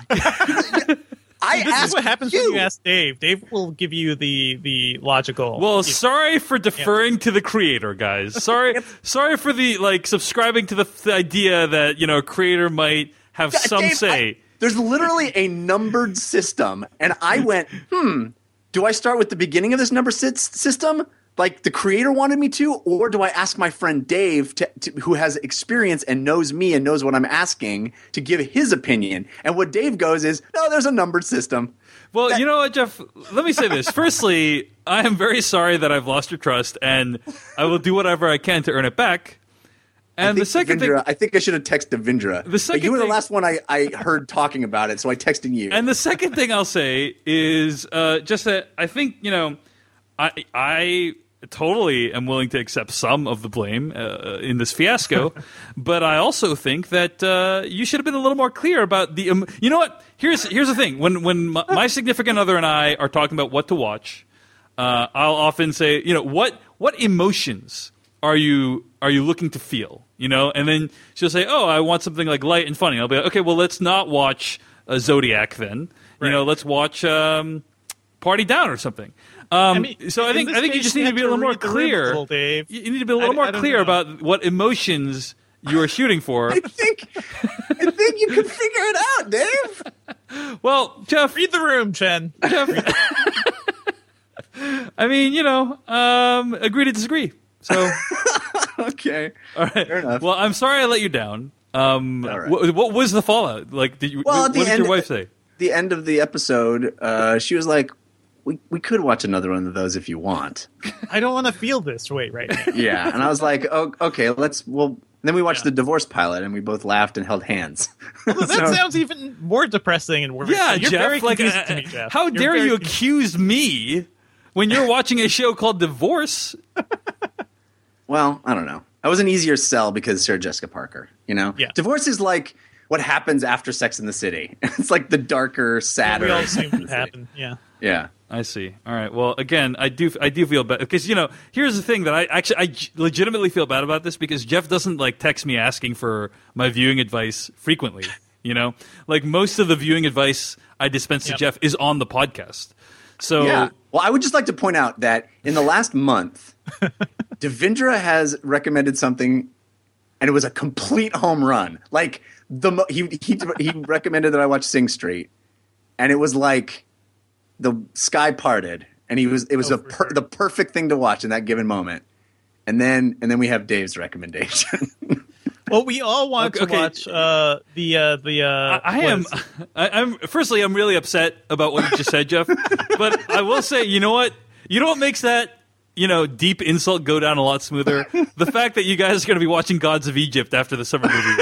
I, I this asked is what happens you. when you ask Dave. Dave will give you the the logical. Well, you know, sorry for deferring yeah. to the creator, guys. Sorry, sorry for the like subscribing to the, the idea that you know a creator might have Yeah, some Dave, say. I, there's literally a numbered system, and I went, hmm, do I start with the beginning of this number six system, like the creator wanted me to, or do I ask my friend Dave, to, to, who has experience and knows me and knows what I'm asking, to give his opinion? And what Dave goes is, no, there's a numbered system. Well, that- you know what, Jeff? Let me say this. Firstly, I am very sorry that I've lost your trust, and I will do whatever I can to earn it back. And the second Devindra, thing, I think I should have texted Devindra. The second but you were thing, the last one I, I heard talking about it, so I texted you. And the second thing I'll say is uh, just that I think you know, I I totally am willing to accept some of the blame uh, in this fiasco, but I also think that uh, you should have been a little more clear about the. Um, you know what? Here's here's the thing. When when my, my significant other and I are talking about what to watch, uh, I'll often say, you know, what what emotions are you are you looking to feel? You know, and then she'll say, "Oh, I want something like light and funny." I'll be like, "Okay, well, let's not watch uh, Zodiac then. Right. You know, let's watch um, Party Down or something." Um, I mean, so I in think this I think you case, just you need to have be a to little more read the room a clear. little, Dave. You need to be a little I- more I don't clear know. about what emotions you are shooting for. I think I think you can figure it out, Dave. Well, Jeff, Read the room, Chen. Jeff. I mean, you know, um, agree to disagree. So. Okay. All right. Fair enough. Well, I'm sorry I let you down. Um, All right. wh- what was the fallout? Like, did you? Well, what at the did end, your wife say? The end of the episode, uh, she was like, "We we could watch another one of those if you want." I don't want to feel this way right now. Yeah, and I was like, "Oh, okay, let's." Well, then we watched Yeah. the divorce pilot, and we both laughed and held hands. Well, that So- sounds even more depressing and worrisome. Yeah, You're Jeff. very Like, confusing uh, to me, Jeff. how You're dare very you confusing. accuse me when you're watching a show called Divorce? Well, I don't know. I was an easier sell because Sarah Jessica Parker. You know, Yeah. Divorce is like what happens after Sex in the City. It's like the darker, sadder. We all assumed Sex in it the City. happened. Yeah. Yeah. I see. All right. Well, again, I do. I do feel bad because you know. Here's the thing that I actually I j- legitimately feel bad about this because Jeff doesn't like text me asking for my viewing advice frequently. You know, like most of the viewing advice I dispense Yep. to Jeff is on the podcast. So Yeah. Well, I would just like to point out that in the last month, Devindra has recommended something, and it was a complete home run. Like the mo- he he he recommended that I watch Sing Street, and it was like the sky parted, and he was it was Oh, a for per- sure. the perfect thing to watch in that given moment. And then and then we have Dave's recommendation. Well, we all want Okay, to okay. watch uh, the uh, the. Uh, I, I what am. is it? I, I'm. Firstly, I'm really upset about what you just said, Jeff. But I will say, you know what? You know what makes that you know deep insult go down a lot smoother? The fact that you guys are going to be watching Gods of Egypt after the summer movie.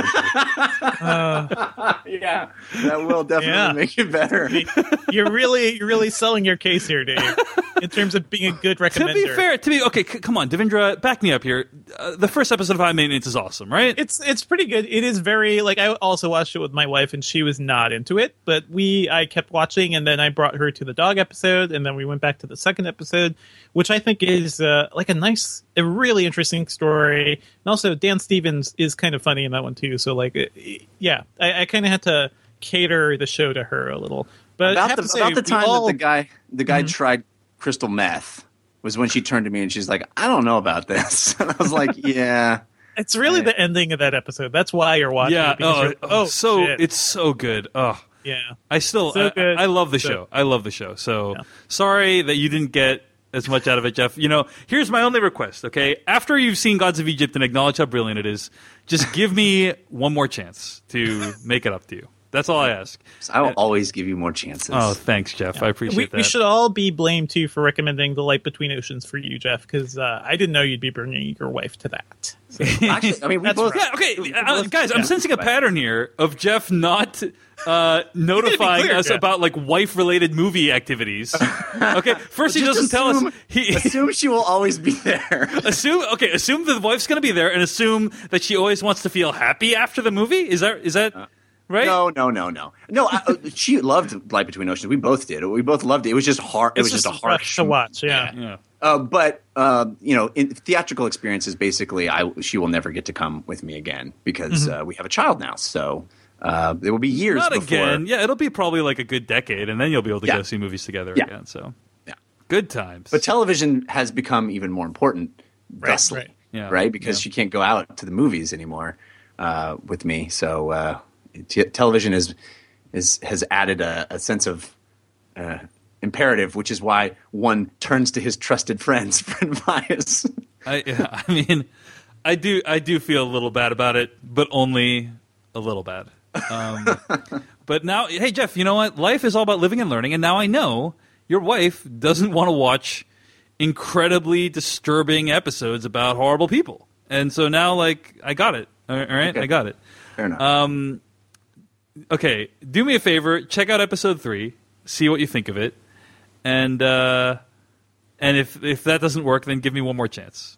Yeah, that will definitely Yeah. make it better. You're really you're really selling your case here, Dave, in terms of being a good To recommender. be fair, to be okay, c- come on, Devindra, back me up here. Uh, the first episode of High Maintenance is awesome, right? It's it's pretty good. It is very like I also watched it with my wife and she was not into it, but we I kept watching and then I brought her to the dog episode and then we went back to the second episode, which I think is uh, like a nice, a really interesting story. And also Dan Stevens is kind of funny in that one too. So like, uh, yeah, I, I kind of had to cater the show to her a little. But I about have the, to say, about the we time all- that the guy the guy tried crystal meth was when she turned to me and she's like, "I don't know about this." And I was like, "Yeah." it's really Yeah. the ending of that episode. That's why you're watching. yeah. it, because Oh, you're- oh, so shit. it's so good. Oh, yeah. I still, So I, good. I love the So- show. I love the show. So Yeah. sorry that you didn't get as much out of it, Jeff. You know, here's my only request. Okay, after you've seen Gods of Egypt and acknowledge how brilliant it is, just give me one more chance to make it up to you. That's all I ask. So I will always give you more chances. Oh, thanks, Jeff. Yeah. I appreciate we, that. We should all be blamed, too, for recommending The Light Between Oceans for you, Jeff, because uh, I didn't know you'd be bringing your wife to that. So. Actually, I mean, we That's both. right. Yeah, okay, we uh, both- guys, I'm yeah. sensing a pattern here of Jeff not uh, notifying clear, us Jeff. about like wife-related movie activities. Okay, first he Just doesn't tell assume- us. He Assume she will always be there. assume okay, assume the wife's going to be there, and assume that she always wants to feel happy after the movie. Is that is that right? No, no, no, no, no. I, uh, she loved Light Between Oceans. We both did. We both loved it. It was just hard. It It's was just, just a rough harsh to watch, yeah. Yeah. Uh, but uh, you know, in theatrical experiences, basically, I she will never get to come with me again because uh, we have a child now. So uh, it will be years. Not before. again. Yeah, it'll be probably like a good decade, and then you'll be able to Yeah. go see movies together Yeah. again. So Yeah. good times. But television has become even more important, thusly, right. Yeah. right? Because she can't go out to the movies anymore uh, with me. So uh, t- television is is has added a, a sense of uh, imperative, which is why one turns to his trusted friends, friend bias. I, I mean, I do, I do feel a little bad about it, but only a little bad. Um, but now, hey Jeff, you know what? Life is all about living and learning, and now I know your wife doesn't want to watch incredibly disturbing episodes about horrible people, and so now, like, I got it. All right, Okay. I got it. Fair enough. Um, okay, do me a favor, check out episode three, see what you think of it, and uh, and if if that doesn't work, then give me one more chance.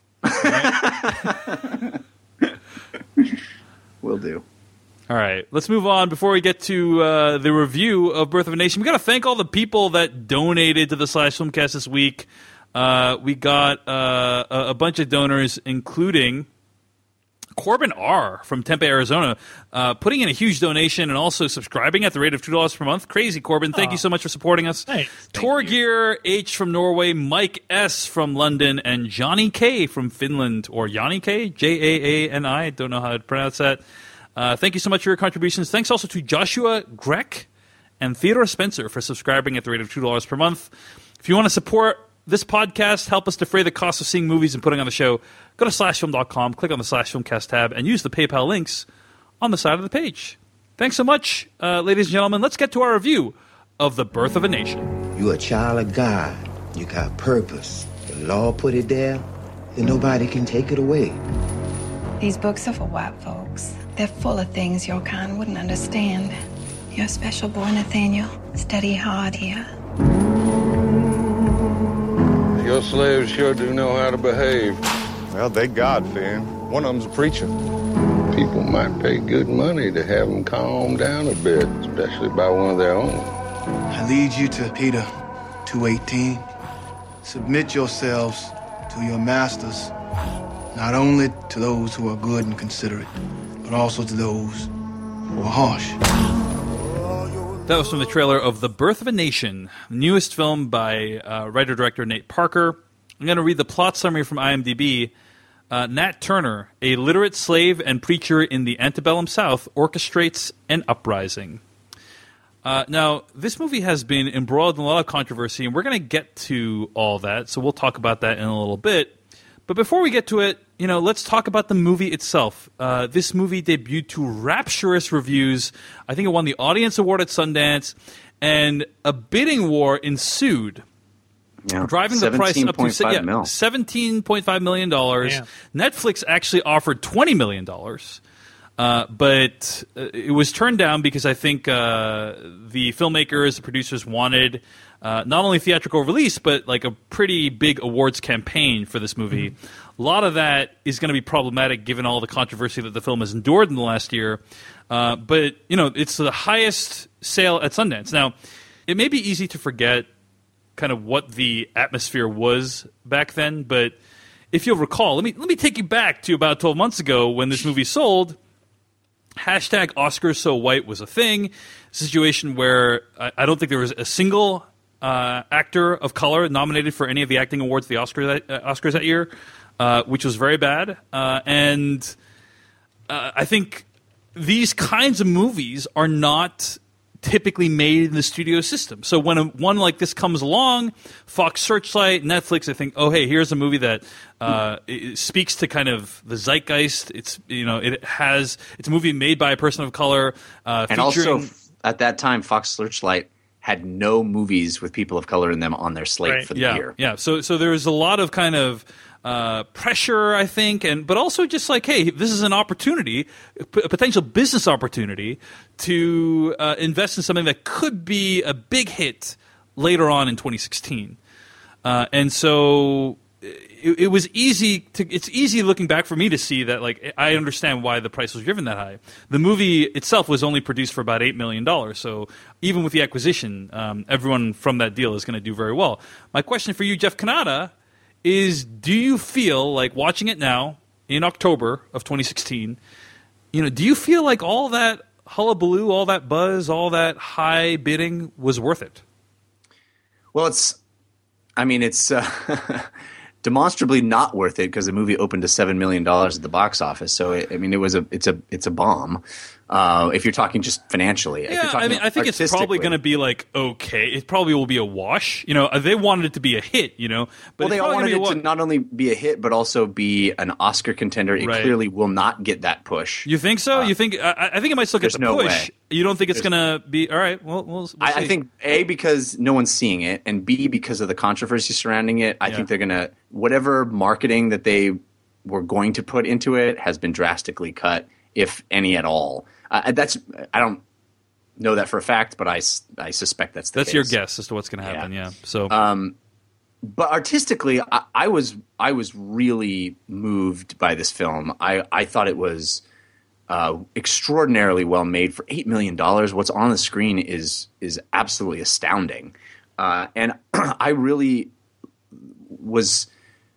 Will do. All right, let's move on. Before we get to uh, the review of Birth of a Nation, we got to thank all the people that donated to the Slash Filmcast this week. Uh, we got uh, a, a bunch of donors, including Corbin R. from Tempe, Arizona, uh, putting in a huge donation and also subscribing at the rate of two dollars per month. Crazy, Corbin. Thank you so much for supporting us. Thanks. Thank Torgear H. from Norway, Mike S. from London, and Johnny K. from Finland, or Yanni K. J A A N I. Don't know how to pronounce that. Uh, thank you so much for your contributions. Thanks also to Joshua Grech and Theodore Spencer for subscribing at the rate of two dollars per month. If you want to support this podcast, help us defray the cost of seeing movies and putting on the show, go to slash film dot com, click on the Slash Filmcast tab, and use the PayPal links on the side of the page. Thanks so much, uh, ladies and gentlemen. Let's get to our review of The Birth of a Nation. You a child of God. You got purpose. The law put it there, and nobody can take it away. These books are for white folks. They're full of things your kind wouldn't understand. You're a special boy, Nathaniel. Study hard here. Your slaves sure do know how to behave. Well, they God-fearing. One of them's a preacher. People might pay good money to have them calm down a bit, especially by one of their own. I lead you to Peter two eighteen. Submit yourselves to your masters, not only to those who are good and considerate, but also to those who are harsh. That was from the trailer of The Birth of a Nation, newest film by uh, writer-director Nate Parker. I'm going to read the plot summary from IMDb. Uh, Nat Turner, a literate slave and preacher in the antebellum South, orchestrates an uprising. Uh, now, this movie has been embroiled in a lot of controversy, and we're going to get to all that, so we'll talk about that in a little bit. But before we get to it, you know, let's talk about the movie itself. Uh, this movie debuted to rapturous reviews. I think it won the Audience Award at Sundance, and a bidding war ensued, Yeah. driving the price up to se- yeah, mil. seventeen point five million dollars. Damn. Netflix actually offered twenty million dollars. Uh, but uh, it was turned down because I think uh, the filmmakers, the producers wanted uh, not only theatrical release, but like a pretty big awards campaign for this movie. Mm-hmm. A lot of that is going to be problematic given all the controversy that the film has endured in the last year. Uh, but, you know, it's the highest sale at Sundance. Now, it may be easy to forget kind of what the atmosphere was back then, but if you'll recall, let me let me take you back to about twelve months ago when this movie sold. Hashtag Oscars So White was a thing, a situation where I, I don't think there was a single uh, actor of color nominated for any of the acting awards, the Oscar that, uh, Oscars that year, uh, which was very bad. Uh, and uh, I think these kinds of movies are not typically made in the studio system. So when a, one like this comes along, Fox Searchlight, Netflix, I think, oh, hey, here's a movie that uh, it speaks to kind of the zeitgeist. It's, you know, it has, it's a movie made by a person of color, uh, And featuring, also at that time, Fox Searchlight had no movies with people of color in them on their slate Right. for the yeah, year. Yeah, so so there's a lot of kind of uh, pressure, I think, and but also just like, hey, this is an opportunity, a potential business opportunity to uh, invest in something that could be a big hit later on in twenty sixteen. Uh, and so it, it was easy to. It's easy looking back for me to see that, like, I understand why the price was driven that high. The movie itself was only produced for about eight million dollars, so even with the acquisition, um, everyone from that deal is going to do very well. My question for you, Jeff Kanata, is: do you feel like watching it now in October of twenty sixteen? You know, do you feel like all that hullabaloo, all that buzz, all that high bidding was worth it? Well, it's. I mean, it's uh, demonstrably not worth it because the movie opened to seven million dollars at the box office. So, it, I mean, it was a it's a it's a bomb. Uh, if you're talking just financially, if yeah, you're talking I mean, I think it's probably going to be like okay. It probably will be a wash. You know, they wanted it to be a hit. You know, but well, they it's all probably wanted gonna it be a to not only be a hit but also be an Oscar contender. It Right. clearly will not get that push. You think so? Uh, you think? I, I think it might still get there's the no push. way. You don't think it's There's- going to be all right? Well, we'll, we'll I, I see. think A, because no one's seeing it, and B, because of the controversy surrounding it. I Yeah. think they're gonna whatever marketing that they were going to put into it has been drastically cut, if any at all. Uh, that's I don't know that for a fact, but I, s- I suspect that's the that's case. your guess as to what's going to happen. Yeah. So Um, but artistically, I, I was I was really moved by this film. I, I thought it was uh, extraordinarily well made for eight million dollars. What's on the screen is is absolutely astounding, uh, and I really was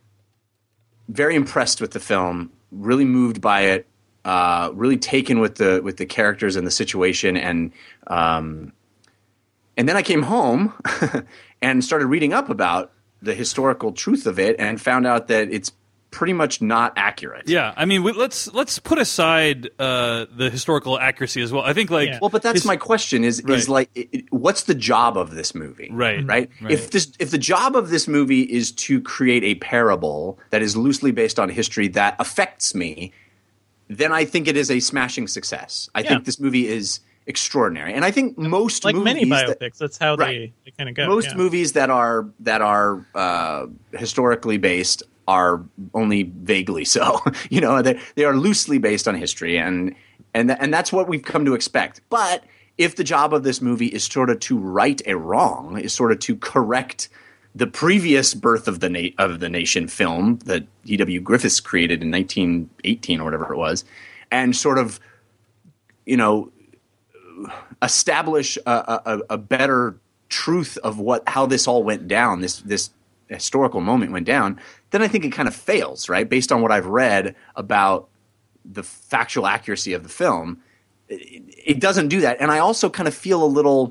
very impressed with the film. Really moved by it. Uh, really taken with the with the characters and the situation, and um, and then I came home and started reading up about the historical truth of it, and found out that it's pretty much not accurate. yeah, I mean, we, let's let's put aside uh, the historical accuracy as well. I think like Yeah. Well, but that's his- my question: is Right. is like, it, it- what's the job of this movie? Right. right. Right. If this if the job of this movie is to create a parable that is loosely based on history that affects me, then I think it is a smashing success. I Yeah. think this movie is extraordinary, and I think most Like movies many that- biopics, that's how Right. they, they kind of go. most yeah. movies that are that are uh, historically based are only vaguely so. You know, they they are loosely based on history, and and th- and that's what we've come to expect. But if the job of this movie is sort of to right a wrong, is sort of to correct the previous Birth of the Na- of the Nation film that E W Griffiths created in nineteen eighteen or whatever it was, and sort of, you know, establish a, a, a better truth of what how this all went down, this this historical moment went down, then I think it kind of fails, right? Based on what I've read about the factual accuracy of the film, it, it doesn't do that. And I also kind of feel a little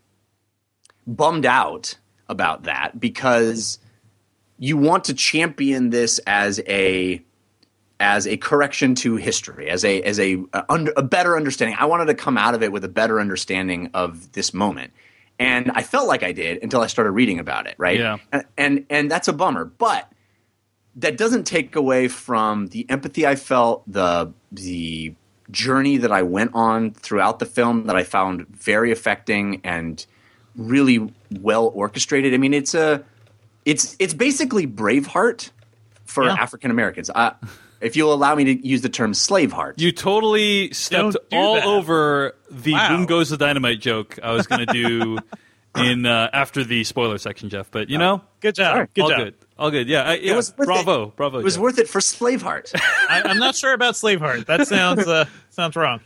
bummed out about that, because you want to champion this as a as a correction to history, as a as a a, under, a better understanding. I wanted to come out of it with a better understanding of this moment, and I felt like I did until I started reading about it. Right? Yeah. And and, and that's a bummer, but that doesn't take away from the empathy I felt, the the journey that I went on throughout the film that I found very affecting and really well orchestrated. I mean, it's a it's it's basically Braveheart for Yeah. African Americans. Uh, if you'll allow me to use the term slave heart. you totally stepped Don't do all that. over the Wow. "Boom Goes the Dynamite" joke I was going to do in uh, after the spoiler section, Jeff. But you know, Good job. Sorry. Good all job. good, all good. Yeah, I, yeah. was worth bravo, bravo. It was Jeff. worth it for slave heart. I, I'm not sure about Slaveheart. That sounds uh, sounds wrong.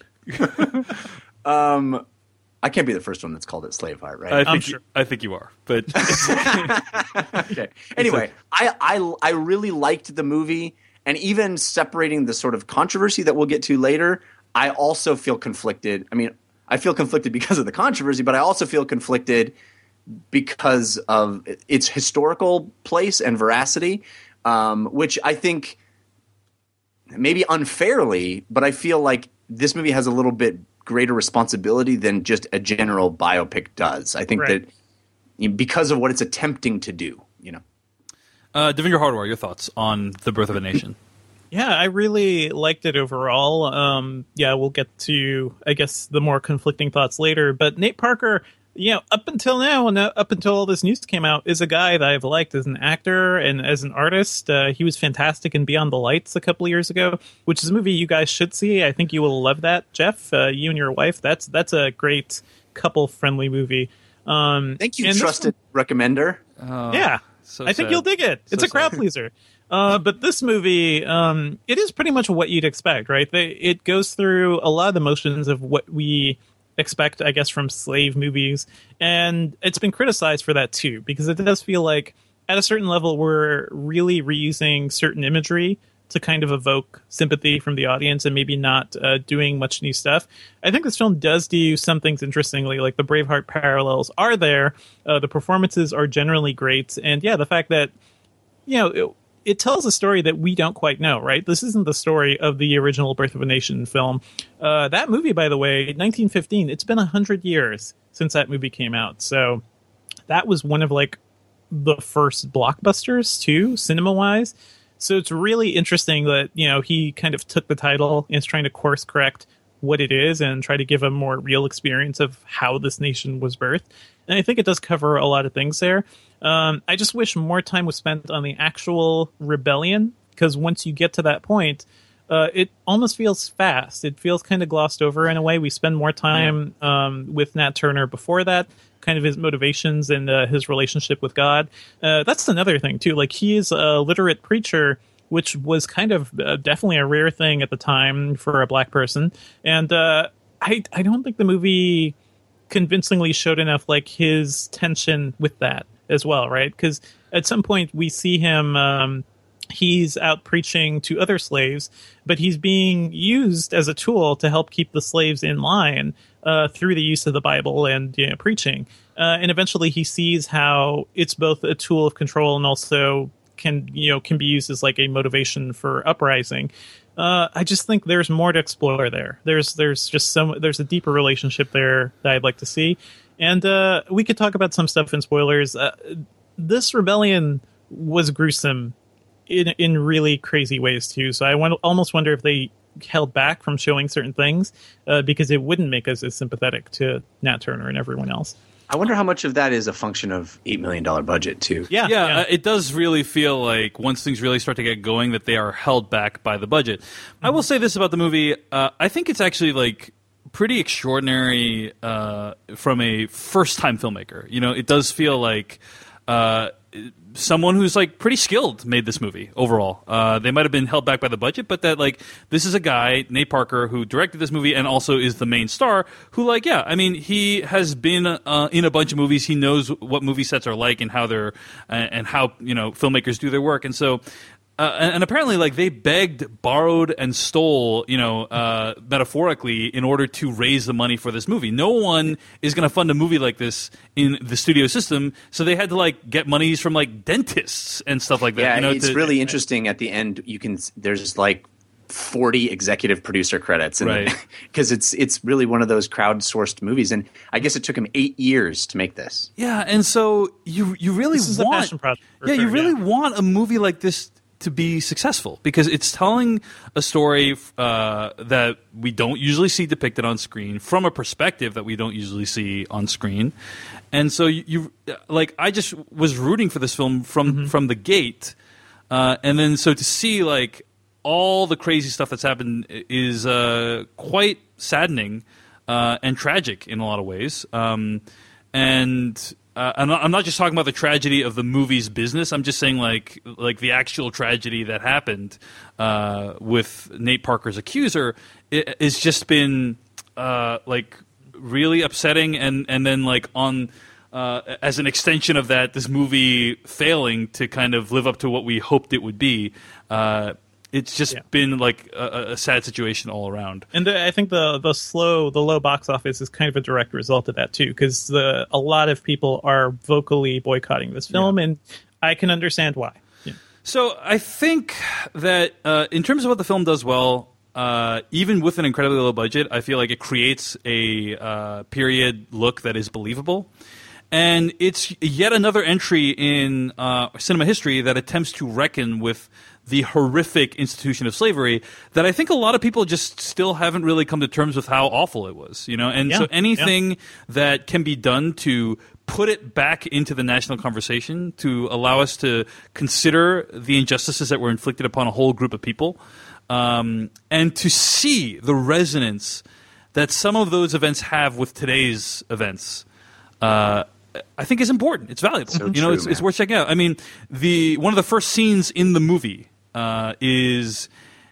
um, I can't be the first one that's called it slave heart, right? I think I'm you, sure. I think you are, but Okay. Anyway, I, I I really liked the movie, and even separating the sort of controversy that we'll get to later, I also feel conflicted. I mean, I feel conflicted because of the controversy, but I also feel conflicted because of its historical place and veracity, um, which I think maybe unfairly, but I feel like this movie has a little bit greater responsibility than just a general biopic does. I think Right. that you know, because of what it's attempting to do, you know. uh, Devendra Hardwar, your thoughts on The Birth of a Nation? Yeah, I really liked it overall. Um, yeah, we'll get to, I guess, the more conflicting thoughts later. But Nate Parker, you know, up until now, and up until all this news came out, is a guy that I've liked as an actor and as an artist. Uh, he was fantastic in Beyond the Lights a couple of years ago, which is a movie you guys should see. I think you will love that, Jeff. Uh, you and your wife. That's that's a great couple-friendly movie. Um, Thank you, trusted one, recommender. Oh, yeah, so I think sad. you'll dig it. It's So a crowd sad. pleaser. Uh, but this movie, um, it is pretty much what you'd expect, right? They, it goes through a lot of the motions of what we expect, I guess, from slave movies. And it's been criticized for that, too, because it does feel like at a certain level, we're really reusing certain imagery to kind of evoke sympathy from the audience and maybe not uh, doing much new stuff. I think this film does do some things interestingly, like the Braveheart parallels are there. Uh, the performances are generally great. And yeah, the fact that, you know, it, it tells a story that we don't quite know, right? This isn't the story of the original Birth of a Nation film. Uh, that movie, by the way, nineteen fifteen, it's been one hundred years since that movie came out. So that was one of, like, the first blockbusters, too, cinema-wise. So it's really interesting that, you know, he kind of took the title and is trying to course correct what it is and try to give a more real experience of how this nation was birthed. And I think it does cover a lot of things there. Um, I just wish more time was spent on the actual rebellion, because once you get to that point, uh, it almost feels fast. It feels kind of glossed over in a way. We spend more time um, with Nat Turner before that, kind of his motivations and uh, his relationship with God. Uh, that's another thing, too. Like, he is a literate preacher, which was kind of uh, definitely a rare thing at the time for a black person. And uh, I, I don't think the movie convincingly showed enough, like, his tension with that as well, right? Because at some point we see him, um, he's out preaching to other slaves, but he's being used as a tool to help keep the slaves in line uh, through the use of the Bible and, you know, preaching. Uh, and eventually he sees how it's both a tool of control and also can, you know, can be used as like a motivation for uprising. Uh, I just think there's more to explore there. There's there's just some there's a deeper relationship there that I'd like to see. And uh, we could talk about some stuff in spoilers. Uh, this rebellion was gruesome in in really crazy ways, too. So I want, almost wonder if they held back from showing certain things uh, because it wouldn't make us as sympathetic to Nat Turner and everyone else. I wonder how much of that is a function of eight million dollars budget, too. Yeah, yeah, yeah. Uh, it does really feel like once things really start to get going that they are held back by the budget. Mm-hmm. I will say this about the movie. Uh, I think it's actually, like, pretty extraordinary uh, from a first-time filmmaker. You know, it does feel like uh, someone who's, like, pretty skilled made this movie overall. Uh, they might have been held back by the budget, but that, like, this is a guy, Nate Parker, who directed this movie and also is the main star, who, like, yeah, I mean, he has been uh, in a bunch of movies. He knows what movie sets are like and how they're uh, and how, you know, filmmakers do their work. And so Uh, and, and apparently, like, they begged, borrowed, and stole, you know, uh, metaphorically, in order to raise the money for this movie. No one is going to fund a movie like this in the studio system, so they had to, like, get monies from, like, dentists and stuff like that. Yeah, you know, it's to, really interesting. At the end, you can there's like forty executive producer credits, and Right. because it's it's really one of those crowdsourced movies, and I guess it took him eight years to make this. Yeah, and so you you really This is a want, passion project for yeah, sure, you really yeah. want a movie like this to be successful because it's telling a story uh, that we don't usually see depicted on screen from a perspective that we don't usually see on screen, and so you, you like I just was rooting for this film from Mm-hmm. from the gate, uh, and then so to see like all the crazy stuff that's happened is uh, quite saddening uh, and tragic in a lot of ways, um, and. Uh, I'm, not, I'm not just talking about the tragedy of the movie's business. I'm just saying, like, like the actual tragedy that happened uh, with Nate Parker's accuser it, it's just been uh, like really upsetting, and and then like on uh, as an extension of that, this movie failing to kind of live up to what we hoped it would be. Uh, It's just Yeah. been like a, a sad situation all around. And the, I think the the slow, the low box office is kind of a direct result of that too, because the a lot of people are vocally boycotting this film, and I can understand why. Yeah. So I think that uh, in terms of what the film does well, uh, even with an incredibly low budget, I feel like it creates a uh, period look that is believable. And it's yet another entry in uh, cinema history that attempts to reckon with the horrific institution of slavery that I think a lot of people just still haven't really come to terms with how awful it was, you know? And Yeah, so anything yeah. that can be done to put it back into the national conversation, to allow us to consider the injustices that were inflicted upon a whole group of people, um, and to see the resonance that some of those events have with today's events, uh, I think is important. It's valuable. So you know, true, it's, it's man. worth checking out. I mean, the one of the first scenes in the movie uh, is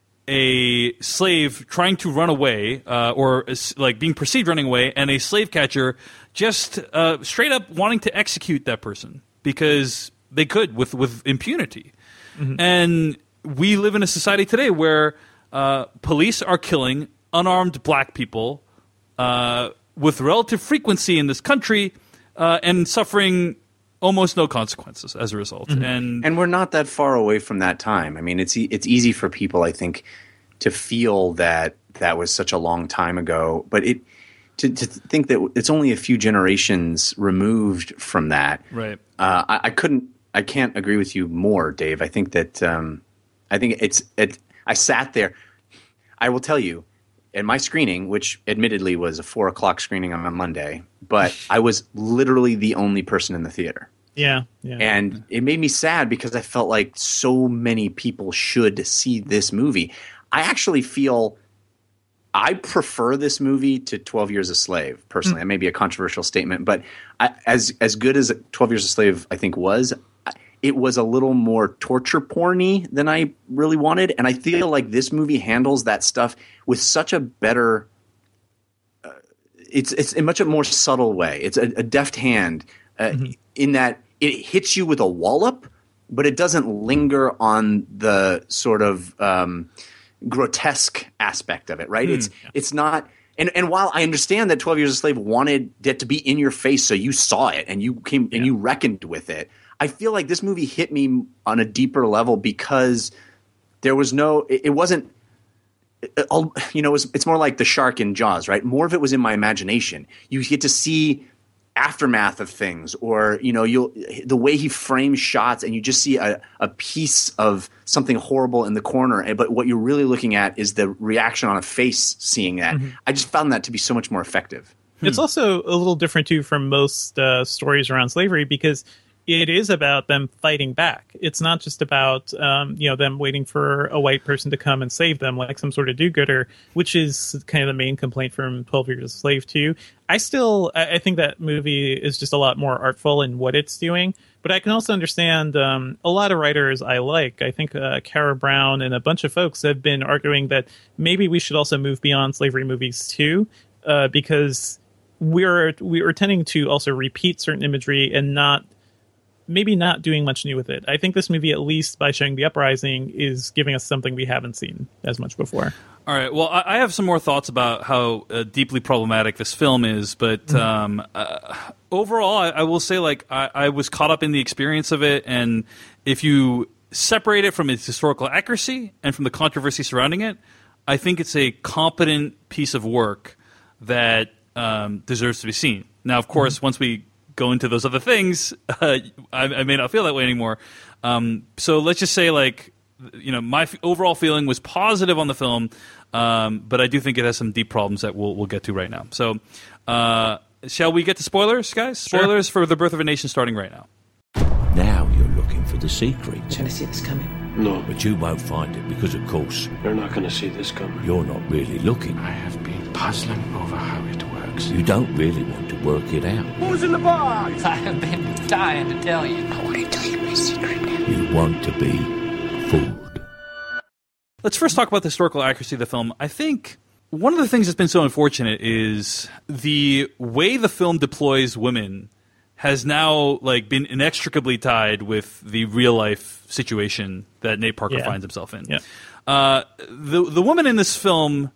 a slave trying to run away, uh, or like being perceived running away, and a slave catcher just uh, straight up wanting to execute that person because they could with with impunity. Mm-hmm. And we live in a society today where uh, police are killing unarmed black people uh, with relative frequency in this country, uh, and suffering almost no consequences as a result. Mm-hmm. And and we're not that far away from that time. I mean, it's e- it's easy for people, I think, to feel that that was such a long time ago, but it to to think that it's only a few generations removed from that. Right. Uh, I, I couldn't. I can't agree with you more, Dave. I think that um, I think it's it. I sat there. I will tell you, in my screening, which admittedly was a four o'clock screening on a Monday, but I was literally the only person in the theater. Yeah, yeah. And it made me sad because I felt like so many people should see this movie. I actually feel I prefer this movie to twelve Years a Slave, personally. That may be a controversial statement, but I, as as good as twelve Years a Slave I think was, it was a little more torture porny than I really wanted. And I feel like this movie handles that stuff with such a better uh, – it's, it's in much a more subtle way. It's a, a deft hand uh, mm-hmm. in that it hits you with a wallop, but it doesn't linger on the sort of um, grotesque aspect of it, right? Mm, it's yeah. it's not and, – and while I understand that twelve Years a Slave wanted it to be in your face so you saw it and you came yeah. and you reckoned with it, I feel like this movie hit me on a deeper level because there was no – it wasn't – you know, it was, it's more like the shark in Jaws, right? More of it was in my imagination. You get to see – aftermath of things, or you know, you'll the way he frames shots, and you just see a, a piece of something horrible in the corner. But what you're really looking at is the reaction on a face seeing that. Mm-hmm. I just found that to be so much more effective. It's hmm. also a little different too from most uh, stories around slavery because it is about them fighting back. It's not just about um, you know them waiting for a white person to come and save them like some sort of do-gooder, which is kind of the main complaint from twelve Years a Slave too. I still I think that movie is just a lot more artful in what it's doing, but I can also understand um, a lot of writers I like. I think uh, Kara Brown and a bunch of folks have been arguing that maybe we should also move beyond slavery movies too, uh, because we're we're tending to also repeat certain imagery and not. Maybe not doing much new with it. I think this movie, at least by showing the uprising, is giving us something we haven't seen as much before. All right. Well, I I have some more thoughts about how uh, deeply problematic this film is, but Mm-hmm. um, uh, overall, I, I will say, like, I, I was caught up in the experience of it, and if you separate it from its historical accuracy and from the controversy surrounding it, I think it's a competent piece of work that um, deserves to be seen. Now, of course, mm-hmm. once we go into those other things, uh, I, I may not feel that way anymore. Um, so let's just say, like, you know, my f- overall feeling was positive on the film, um, but I do think it has some deep problems that we'll we'll get to right now. So, uh, shall we get to spoilers, guys? Spoilers Sure. for The Birth of a Nation starting right now. Now you're looking for the secret. You're going to see this coming? No. But you won't find it because, of course, You're not going to see this coming. you're not really looking. I have been puzzling over how it works. You don't really want to work it out. Who's in the box? I have been dying to tell you. I want to tell you my secret. You want to be fooled. Let's first talk about the historical accuracy of the film. I think one of the things that's been so unfortunate is the way the film deploys women has now like been inextricably tied with the real life situation that Nate Parker Yeah. finds himself in. Yeah. Uh, the the women in this film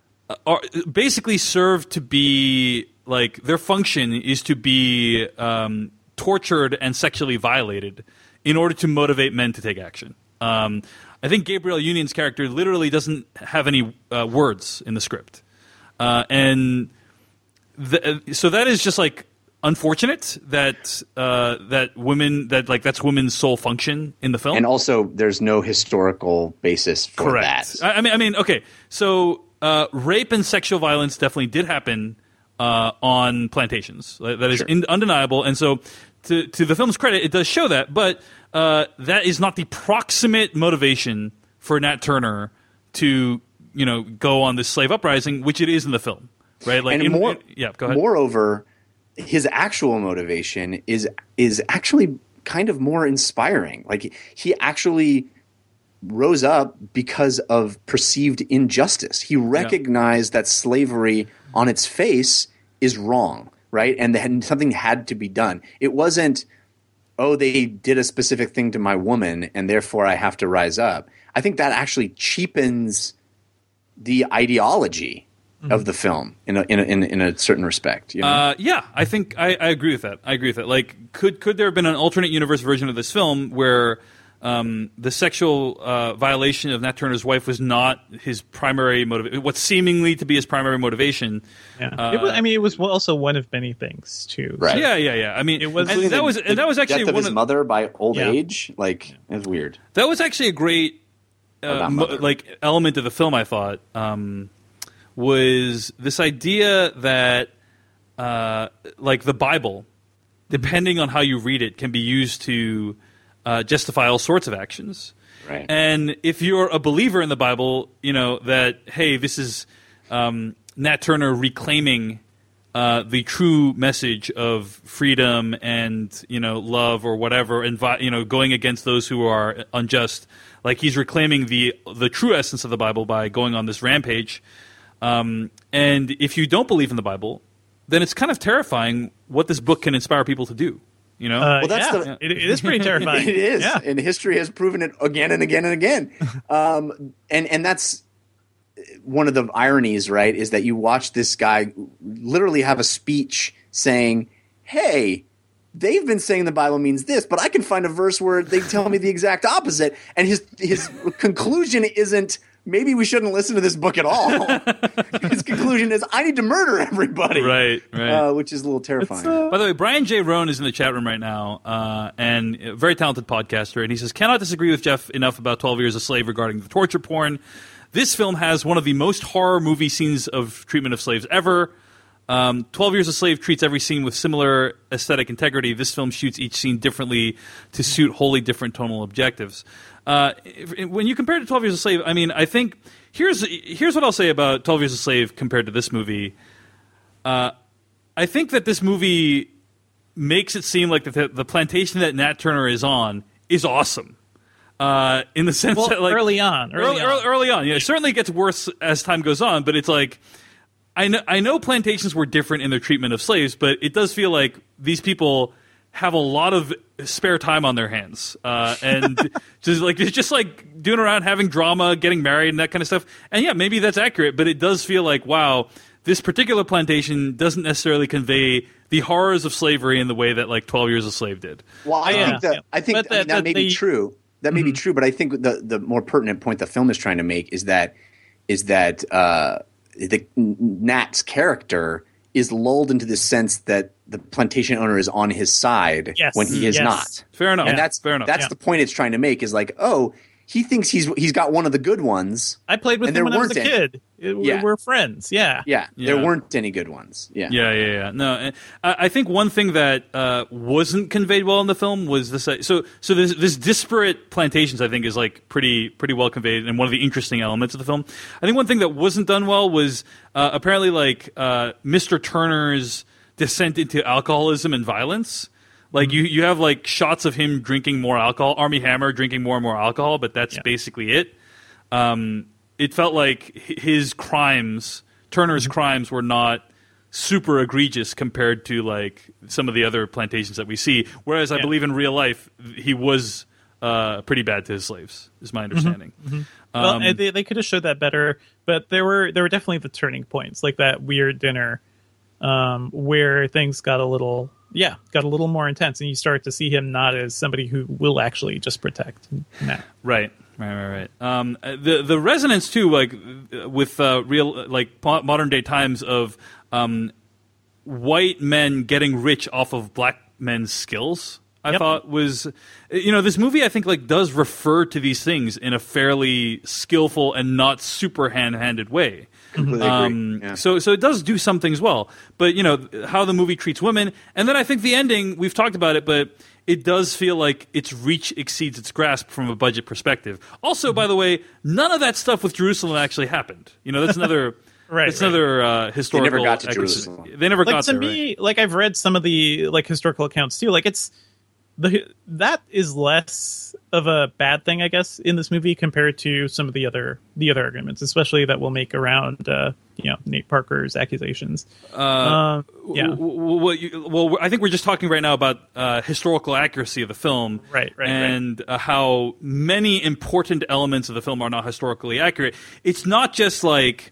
are basically serve to be like their function is to be um, tortured and sexually violated in order to motivate men to take action. Um, I think Gabrielle Union's character literally doesn't have any uh, words in the script, uh, and the, so that is just like unfortunate that uh, that women that like that's women's sole function in the film. And also, there's no historical basis for Correct. that. I, I mean, I mean, okay. So uh, rape and sexual violence definitely did happen uh, on plantations. That is Sure. in, undeniable. And so, to to the film's credit, it does show that. But uh, that is not the proximate motivation for Nat Turner to you know go on this slave uprising, which it is in the film, right? Like, And in, more, in- yeah. Go ahead. Moreover, his actual motivation is is actually kind of more inspiring. Like he actually rose up because of perceived injustice. He recognized that slavery on its face is wrong, right? And that something had to be done. It wasn't, oh, they did a specific thing to my woman and therefore I have to rise up. I think that actually cheapens the ideology of the film in a, in a, in, a, in a certain respect. You know? Uh, yeah, I think I, I agree with that. I agree with that. Like, could could there have been an alternate universe version of this film where um, the sexual uh, violation of Nat Turner's wife was not his primary motivation, what seemingly to be his primary motivation? Yeah. Uh, it was, I mean, it was also one of many things too. Right. Yeah, yeah, yeah. I mean, It was- and that was and that was actually death of one his of, mother by old Yeah. age. Like it was weird. that was actually a great Or uh, not mo- mother. like element of the film. I thought um, was this idea that uh, like the Bible, depending on how you read it, can be used to uh, justify all sorts of actions. Right. And if you're a believer in the Bible, you know that hey, this is um, Nat Turner reclaiming uh, the true message of freedom and you know love or whatever, and vi- you know going against those who are unjust. Like he's reclaiming the the true essence of the Bible by going on this rampage. Um, and if you don't believe in the Bible, then it's kind of terrifying what this book can inspire people to do. You know, Uh, Well, that's yeah, the- it, it is pretty terrifying. It is, Yeah. and history has proven it again and again and again. Um, and and that's one of the ironies, right? Is that you watch this guy literally have a speech saying, "Hey, they've been saying the Bible means this, but I can find a verse where they tell me the exact opposite." And his his conclusion isn't, maybe we shouldn't listen to this book at all. His conclusion is, I need to murder everybody. Right, right. Uh, which is a little terrifying. By the way, Brian J. Rohn is in the chat room right now, uh, and a very talented podcaster. And he says, cannot disagree with Jeff enough about twelve Years a Slave regarding the torture porn. This film has one of the most horror movie scenes of treatment of slaves ever. Um, twelve Years a Slave treats every scene with similar aesthetic integrity. This film shoots each scene differently to suit wholly different tonal objectives. Uh, if- when you compare it to twelve Years a Slave, I mean, I think here's here's what I'll say about twelve Years a Slave compared to this movie. Uh, I think that this movie makes it seem like the, the plantation that Nat Turner is on is awesome. Uh, in the sense Well, that, like, early on, early early, on. early, early on, yeah, it certainly gets worse as time goes on. But it's like, I know, I know plantations were different in their treatment of slaves, but it does feel like these people have a lot of spare time on their hands, uh, and just like it's just like doing around, having drama, getting married, and that kind of stuff. And yeah, maybe that's accurate, but it does feel like, wow, this particular plantation doesn't necessarily convey the horrors of slavery in the way that like twelve Years a Slave did. Well, I Yeah. think that Yeah. I think But I mean, that- that that may be they- true. That may be true, but I think the the more pertinent point the film is trying to make is that is that uh, the Nat's character is lulled into this sense that the plantation owner is on his side Yes. when he is Yes. not. Fair enough. And Yeah. that's Fair enough. that's Yeah. the point it's trying to make is like, oh, he thinks he's he's got one of the good ones. I played with And him there when I was a weren't any. kid. It- Yeah. We're friends. Yeah. Yeah, Yeah. there weren't any good ones. Yeah, Yeah, yeah, yeah. No, uh, I I think one thing that uh, wasn't conveyed well in the film was this. uh, So, so this, this disparate plantations, I think, is like pretty, pretty well conveyed, and one of the interesting elements of the film. I think one thing that wasn't done well was uh, apparently like uh, Mister Turner's descent into alcoholism and violence. Like you, you have like shots of him drinking more alcohol, Armie Hammer drinking more and more alcohol, but that's Yeah. basically it. Um, it felt like h- his crimes, Turner's crimes, were not super egregious compared to like some of the other plantations that we see. Whereas I Yeah. believe in real life he was uh, pretty bad to his slaves, is my understanding. Well, Um, and they, they could have showed that better, but there were there were definitely the turning points, like that weird dinner, um, where things got a little yeah got a little more intense, and you start to see him not as somebody who will actually just protect Nat. Right, right, right, right. Um, uh, the the resonance too, like uh, with uh, real, like po- modern day times of um, white men getting rich off of black men's skills. I Yep. thought was, you know, this movie I think like does refer to these things in a fairly skillful and not super hand-handed way. Completely agree. Um, Yeah. So, so it does do some things well, but you know how the movie treats women, and then I think the ending. We've talked about it, but it does feel like its reach exceeds its grasp from a budget perspective. Also, by the way, none of that stuff with Jerusalem actually happened. You know, that's another. Right, It's right. another uh, historical. got to accuracy. Jerusalem. They never Like got to there. me, right? like I've read some of the like historical accounts too. Like it's the that is less of a bad thing, I guess, in this movie compared to some of the other the other arguments, especially that we'll make around uh, you know Nate Parker's accusations. Uh, Uh, yeah. w- w- Well, you, well, I think we're just talking right now about uh, historical accuracy of the film, Right, right, and Uh, how many important elements of the film are not historically accurate. It's not just like,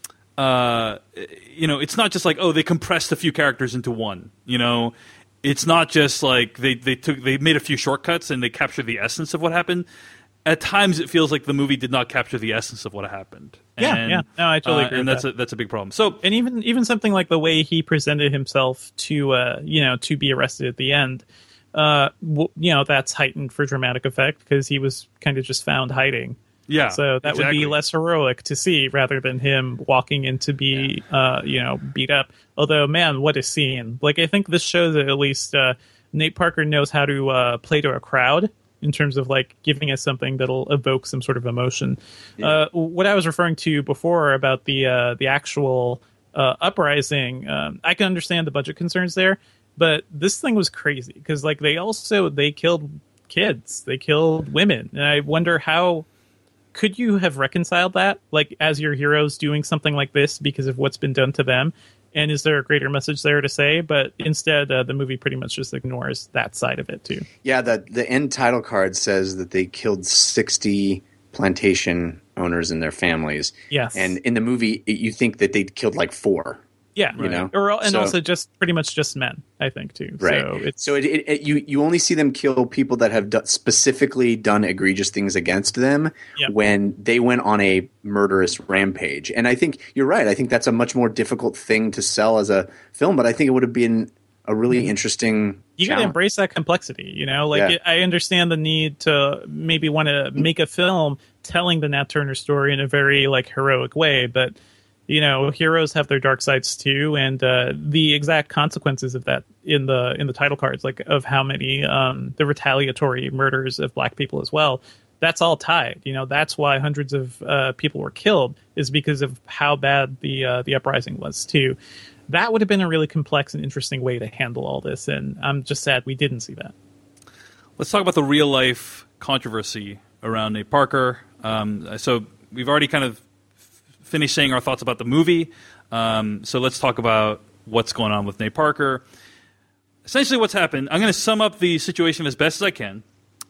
uh, you know, it's not just like, oh, they compressed a few characters into one. You know, it's not just like they they took they made a few shortcuts and they captured the essence of what happened. At times, it feels like the movie did not capture the essence of what happened. Yeah, And, yeah. No, I totally uh, agree And with that's that. a that's a big problem. So. And even even something like the way he presented himself to uh you know to be arrested at the end, uh w- you know that's heightened for dramatic effect because he was kind of just found hiding. Yeah, So that would exactly. be less heroic to see rather than him walking in to be, uh, you know, beat up. Although, man, what a scene. Like, I think this shows that at least uh, Nate Parker knows how to uh, play to a crowd in terms of, like, giving us something that'll evoke some sort of emotion. Uh, what I was referring to before about the, uh, the actual uh, uprising, um, I can understand the budget concerns there, but this thing was crazy because, like, they also, they killed kids. They killed women. And I wonder how... Could you have reconciled that, like, as your heroes doing something like this because of what's been done to them? And is there a greater message there to say? But instead, uh, the movie pretty much just ignores that side of it, too. Yeah, the the end title card says that they killed sixty plantation owners and their families. Yes. And in the movie, it, you think that they killed like four. Yeah. You know? Or, and So- also just pretty much just men, I think, too. Right. So it's, So it, it, it, you you only see them kill people that have do- specifically done egregious things against them Yep. when they went on a murderous rampage. And I think you're right. I think that's a much more difficult thing to sell as a film, but I think it would have been a really interesting you got to challenge. embrace that complexity, you know? Like, Yeah. it, I understand the need to maybe want to make a film telling the Nat Turner story in a very, like, heroic way, but... You know, heroes have their dark sides too, and uh, the exact consequences of that in the in the title cards, like of how many um, the retaliatory murders of black people as well. That's all tied. You know, that's why hundreds of uh, people were killed is because of how bad the uh, the uprising was too. That would have been a really complex and interesting way to handle all this, and I'm just sad we didn't see that. Let's talk about the real life controversy around Nate Parker. Um, so we've already kind of finished saying our thoughts about the movie. Um, so let's talk about what's going on with Nate Parker. Essentially what's happened, I'm going to sum up the situation as best as I can.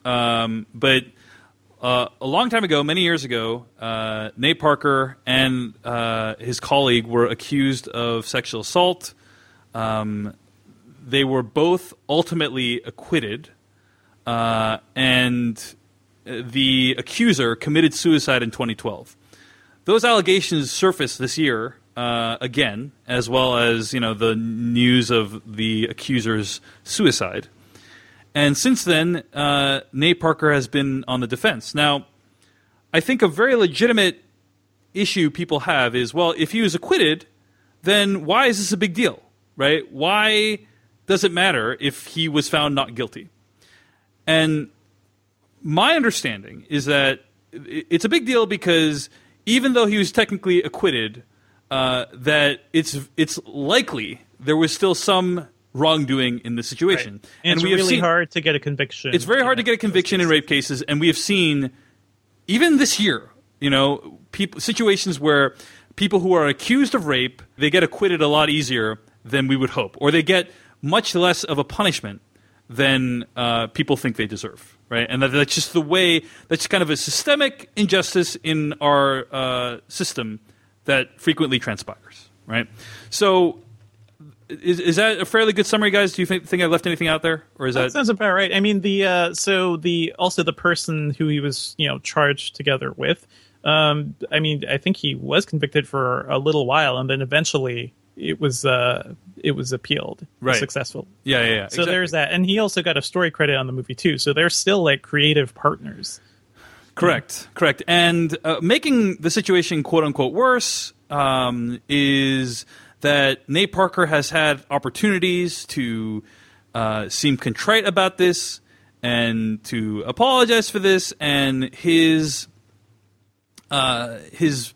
Um, but uh, a long time ago, many years ago, uh, Nate Parker and uh, his colleague were accused of sexual assault. Um, they were both ultimately acquitted. Uh, and the accuser committed suicide in twenty twelve. Those allegations surfaced this year uh, again, as well as you know the news of the accuser's suicide. And since then, uh, Nate Parker has been on the defense. Now, I think a very legitimate issue people have is, well, if he was acquitted, then why is this a big deal, right? Why does it matter if he was found not guilty? And my understanding is that it's a big deal because even though he was technically acquitted, uh, that it's it's likely there was still some wrongdoing in the situation. Right. And, it's we have really seen, hard to get a conviction. It's very hard to know, get a conviction in rape cases, and we have seen, even this year, you know, people, situations where people who are accused of rape, they get acquitted a lot easier than we would hope, or they get much less of a punishment than uh, people think they deserve, right? And that, that's just the way, that's kind of a systemic injustice in our uh, system that frequently transpires, right? So is, is that a fairly good summary, guys? Do you think, think I left anything out there? Or is that, that... sounds about right. I mean, the uh, so the also the person who he was, you know, charged together with, um, I mean, I think he was convicted for a little while, and then eventually it was uh, it was appealed Right. successful. Yeah, yeah, yeah. So Exactly. there's that, and he also got a story credit on the movie too. So they're still like creative partners. Correct, correct. And uh, making the situation quote unquote worse um, is that Nate Parker has had opportunities to uh, seem contrite about this and to apologize for this, and his uh, his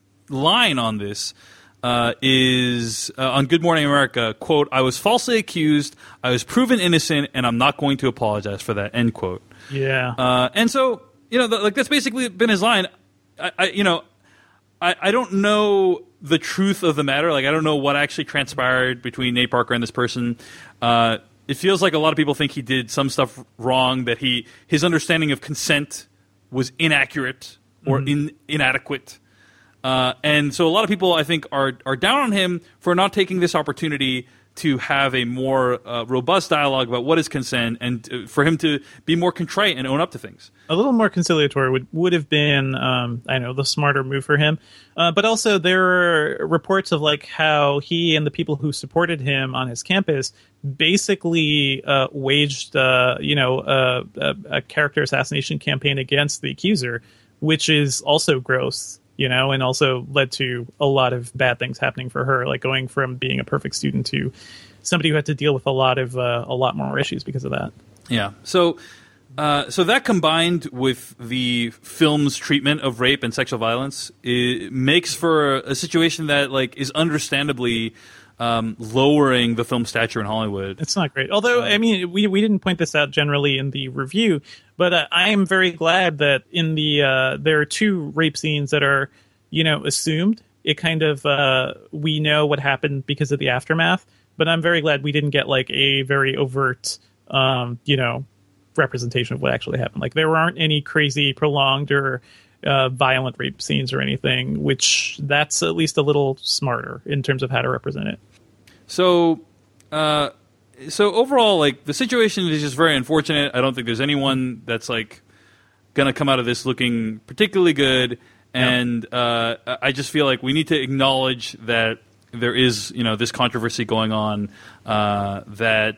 line on this uh, is uh, on Good Morning America, quote, "I was falsely accused, I was proven innocent, and I'm not going to apologize for that," end quote. Yeah. Uh, and so, you know, th- like that's basically been his line. I, I you know, I, I don't know the truth of the matter. Like, I don't know what actually transpired between Nate Parker and this person. Uh, it feels like a lot of people think he did some stuff wrong, that he his understanding of consent was inaccurate or Mhm. in, inadequate. Uh, and so a lot of people, I think, are are down on him for not taking this opportunity to have a more uh, robust dialogue about what is consent, and uh, for him to be more contrite and own up to things. A little more conciliatory would, would have been, um, I know, the smarter move for him. Uh, but also there are reports of like how he and the people who supported him on his campus basically uh, waged, uh, you know, uh, a, a character assassination campaign against the accuser, which is also gross. You know, and also led to a lot of bad things happening for her, like going from being a perfect student to somebody who had to deal with a lot of uh, a lot more issues because of that. Yeah. So, uh, so that combined with the film's treatment of rape and sexual violence, it makes for a situation that like is understandably um, lowering the film stature in Hollywood. It's not great. Although, I mean, we we didn't point this out generally in the review, but uh, I am very glad that in the uh, there are two rape scenes that are, you know, assumed. It kind of uh, we know what happened because of the aftermath, but I'm very glad we didn't get like a very overt, um, you know, representation of what actually happened. Like there aren't any crazy, prolonged or uh, violent rape scenes or anything, which that's at least a little smarter in terms of how to represent it. So, uh, so overall, like the situation is just very unfortunate. I don't think there's anyone that's like gonna come out of this looking particularly good, and uh, I just feel like we need to acknowledge that there is, you know, this controversy going on uh, that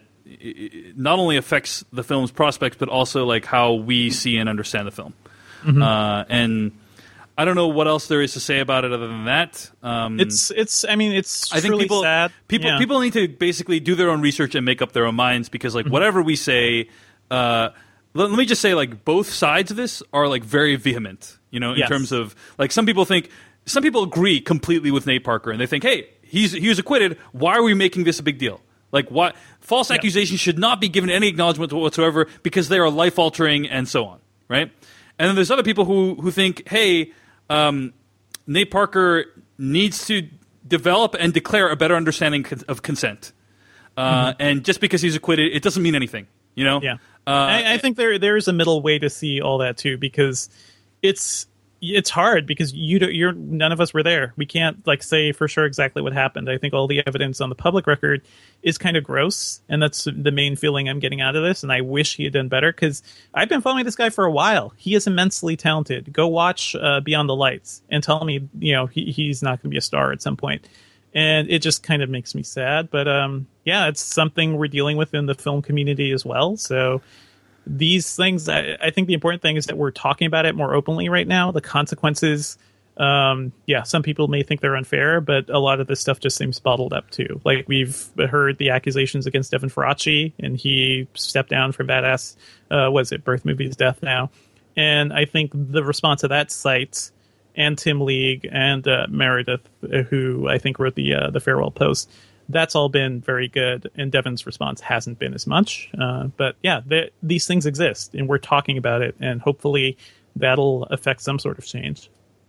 it not only affects the film's prospects, but also like how we see and understand the film. Mhm. Uh, and I don't know what else there is to say about it other than that. Um, It's it's. I mean, it's I think truly people sad. people Yeah. people need to basically do their own research and make up their own minds, because like whatever we say, uh, let, let me just say like both sides of this are like very vehement. You know, in Yes. terms of like some people think some people agree completely with Nate Parker and they think, hey, he's he was acquitted. Why are we making this a big deal? Like what false accusations should not be given any acknowledgement whatsoever because they are life altering and so on, right? And then there's other people who who think, hey, um, Nate Parker needs to develop and declare a better understanding con- of consent. Uh, Mhm. And just because he's acquitted, it doesn't mean anything, you know? Yeah, Uh, I, I think there there's a middle way to see all that too, because it's it's hard because you don't, you're none of us were there. We can't like say for sure exactly what happened. I think all the evidence on the public record is kind of gross, and that's the main feeling I'm getting out of this. And I wish he had done better, because I've been following this guy for a while. He is immensely talented. Go watch uh, Beyond the Lights and tell me, you know, he, he's not going to be a star at some point. And it just kind of makes me sad. But um, yeah, it's something we're dealing with in the film community as well. So these things, I, I think the important thing is that we're talking about it more openly right now. The consequences, um, yeah, some people may think they're unfair, but a lot of this stuff just seems bottled up too. Like we've heard the accusations against Devin Faraci, and he stepped down from Badass, uh, was it Birth Movies Death now? And I think the response to that site and Tim League and uh, Meredith, who I think wrote the uh, the farewell post, that's all been very good, and Devin's response hasn't been as much. Uh, but yeah, these things exist, and we're talking about it, and hopefully that'll affect some sort of change.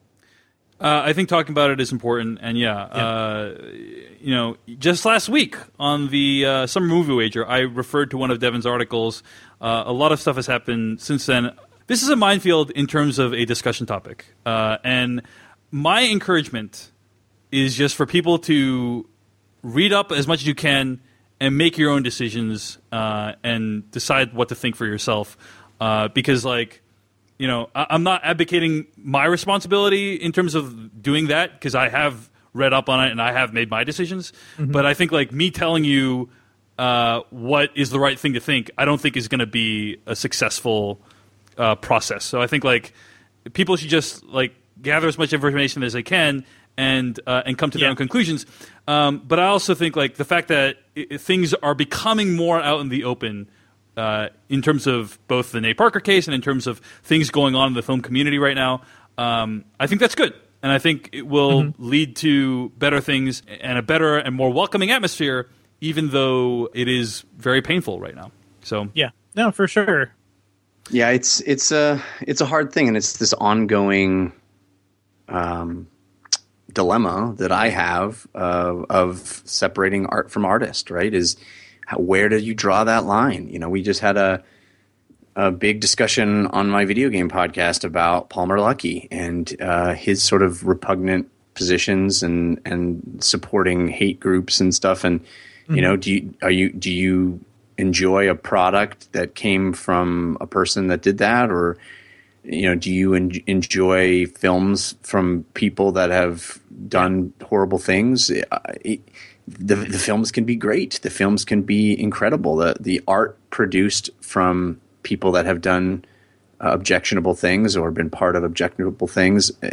Uh, I think talking about it is important, and yeah, yeah. Uh, you know, just last week on the uh, Summer Movie Wager, I referred to one of Devin's articles. Uh, a lot of stuff has happened since then. This is a minefield in terms of a discussion topic, uh, and my encouragement is just for people to read up as much as you can and make your own decisions uh, and decide what to think for yourself. Uh, because, like, you know, I- I'm not advocating my responsibility in terms of doing that, because I have read up on it and I have made my decisions. Mhm. But I think like me telling you uh, what is the right thing to think, I don't think is going to be a successful uh, process. So I think like people should just like gather as much information as they can and uh, and come to their Yeah. own conclusions. Um, but I also think like the fact that I- things are becoming more out in the open. Uh, in terms of both the Nate Parker case and in terms of things going on in the film community right now, um, I think that's good. And I think it will Mhm. lead to better things and a better and more welcoming atmosphere, even though it is very painful right now. So Yeah, no, for sure. Yeah, it's it's a it's a hard thing, and it's this ongoing um, dilemma that I have uh, of separating art from artist. Right? Is how, where do you draw that line? You know, we just had a a big discussion on my video game podcast about Palmer Luckey and uh, his sort of repugnant positions and and supporting hate groups and stuff. And you know, do you are you do you enjoy a product that came from a person that did that, or you know, do you en- enjoy films from people that have done horrible things? It, it, the the films can be great. The films can be incredible. The the art produced from people that have done uh, objectionable things or been part of objectionable things, uh,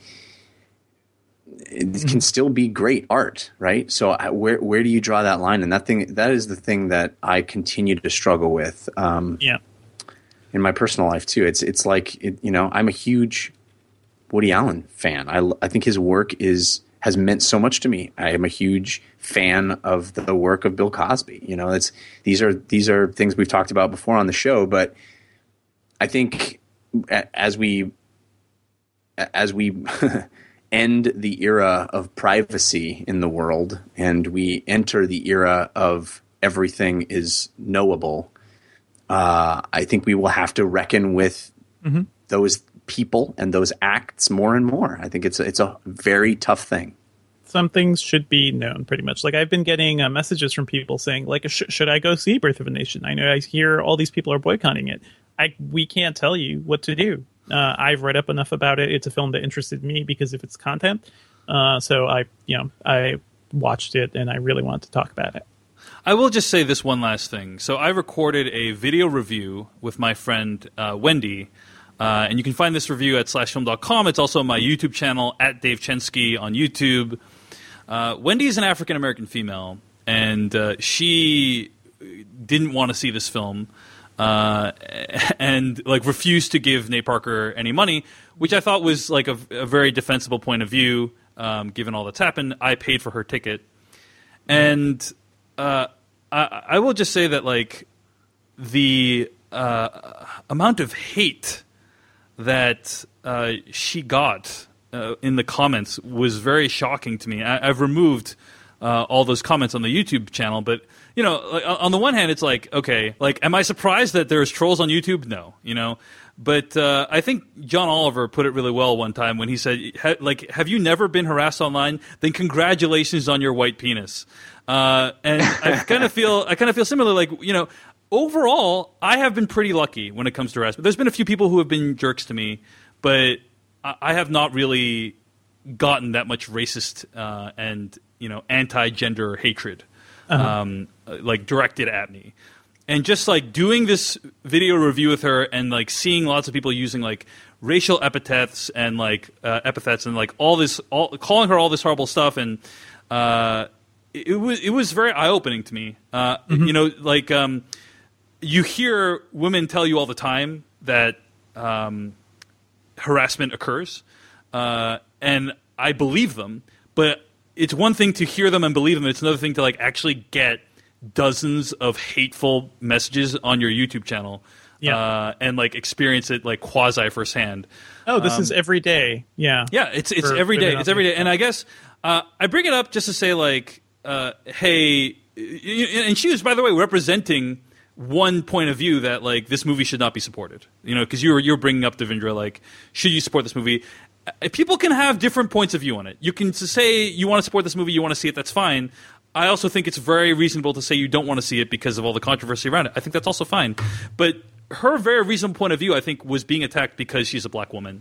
it can still be great art, right? So uh, where where do you draw that line? And that thing that is the thing that I continue to struggle with. Um, Yeah. in my personal life too. It's it's like it, you know, I'm a huge Woody Allen fan. I I think his work is has meant so much to me. I am a huge fan of the work of Bill Cosby. You know, it's these are these are things we've talked about before on the show, but I think as we as we end the era of privacy in the world and we enter the era of everything is knowable, uh, I think we will have to reckon with Mhm. those people and those acts more and more. I think it's a, it's a very tough thing. Some things should be known pretty much. Like I've been getting uh, messages from people saying like, sh- should I go see Birth of a Nation? I know I hear all these people are boycotting it. I we can't tell you what to do. Uh, I've read up enough about it. It's a film that interested me because of its content. Uh, so I, you know, I watched it and I really wanted to talk about it. I will just say this one last thing. So I recorded a video review with my friend uh, Wendy, uh, and you can find this review at slash film dot com. It's also on my YouTube channel, at Dave Chensky on YouTube. Uh, Wendy is an African-American female, and uh, she didn't want to see this film uh, and like refused to give Nate Parker any money, which I thought was like a, a very defensible point of view, um, given all that's happened. I paid for her ticket. And uh, I, I will just say that like the uh, amount of hate that uh, she got uh, in the comments was very shocking to me. I, I've removed uh, all those comments on the YouTube channel, but you know, like, on the one hand, it's like, okay, like, am I surprised that there's trolls on YouTube? No, you know. But uh, I think John Oliver put it really well one time when he said, ha- like, have you never been harassed online? Then congratulations on your white penis. Uh, and I kind of feel, I kind of feel similar. Like, you know, overall, I have been pretty lucky when it comes to harassment. There's been a few people who have been jerks to me, but I, I have not really gotten that much racist uh, and you know anti-gender hatred, Uh-huh. um, like directed at me. And just like doing this video review with her and like seeing lots of people using like racial epithets and like uh, epithets and like all this, all, calling her all this horrible stuff, and uh, it, it was it was very eye opening to me. Uh, Mhm. You know, like um, you hear women tell you all the time that um, harassment occurs, uh, and I believe them. But it's one thing to hear them and believe them; it's another thing to like actually get dozens of hateful messages on your YouTube channel, Yeah. uh, and like experience it like quasi firsthand. Oh, this Um, is every day. Yeah. Yeah, it's it's For every day. women It's on every day. Facebook. And I guess uh, I bring it up just to say like, uh, hey, and she was, by the way, representing one point of view that like this movie should not be supported. You know, because you were you're bringing up Devindra like, should you support this movie? Uh, People can have different points of view on it. You can say you want to support this movie, you want to see it. That's fine. I also think it's very reasonable to say you don't want to see it because of all the controversy around it. I think that's also fine. But her very reasonable point of view, I think, was being attacked because she's a black woman.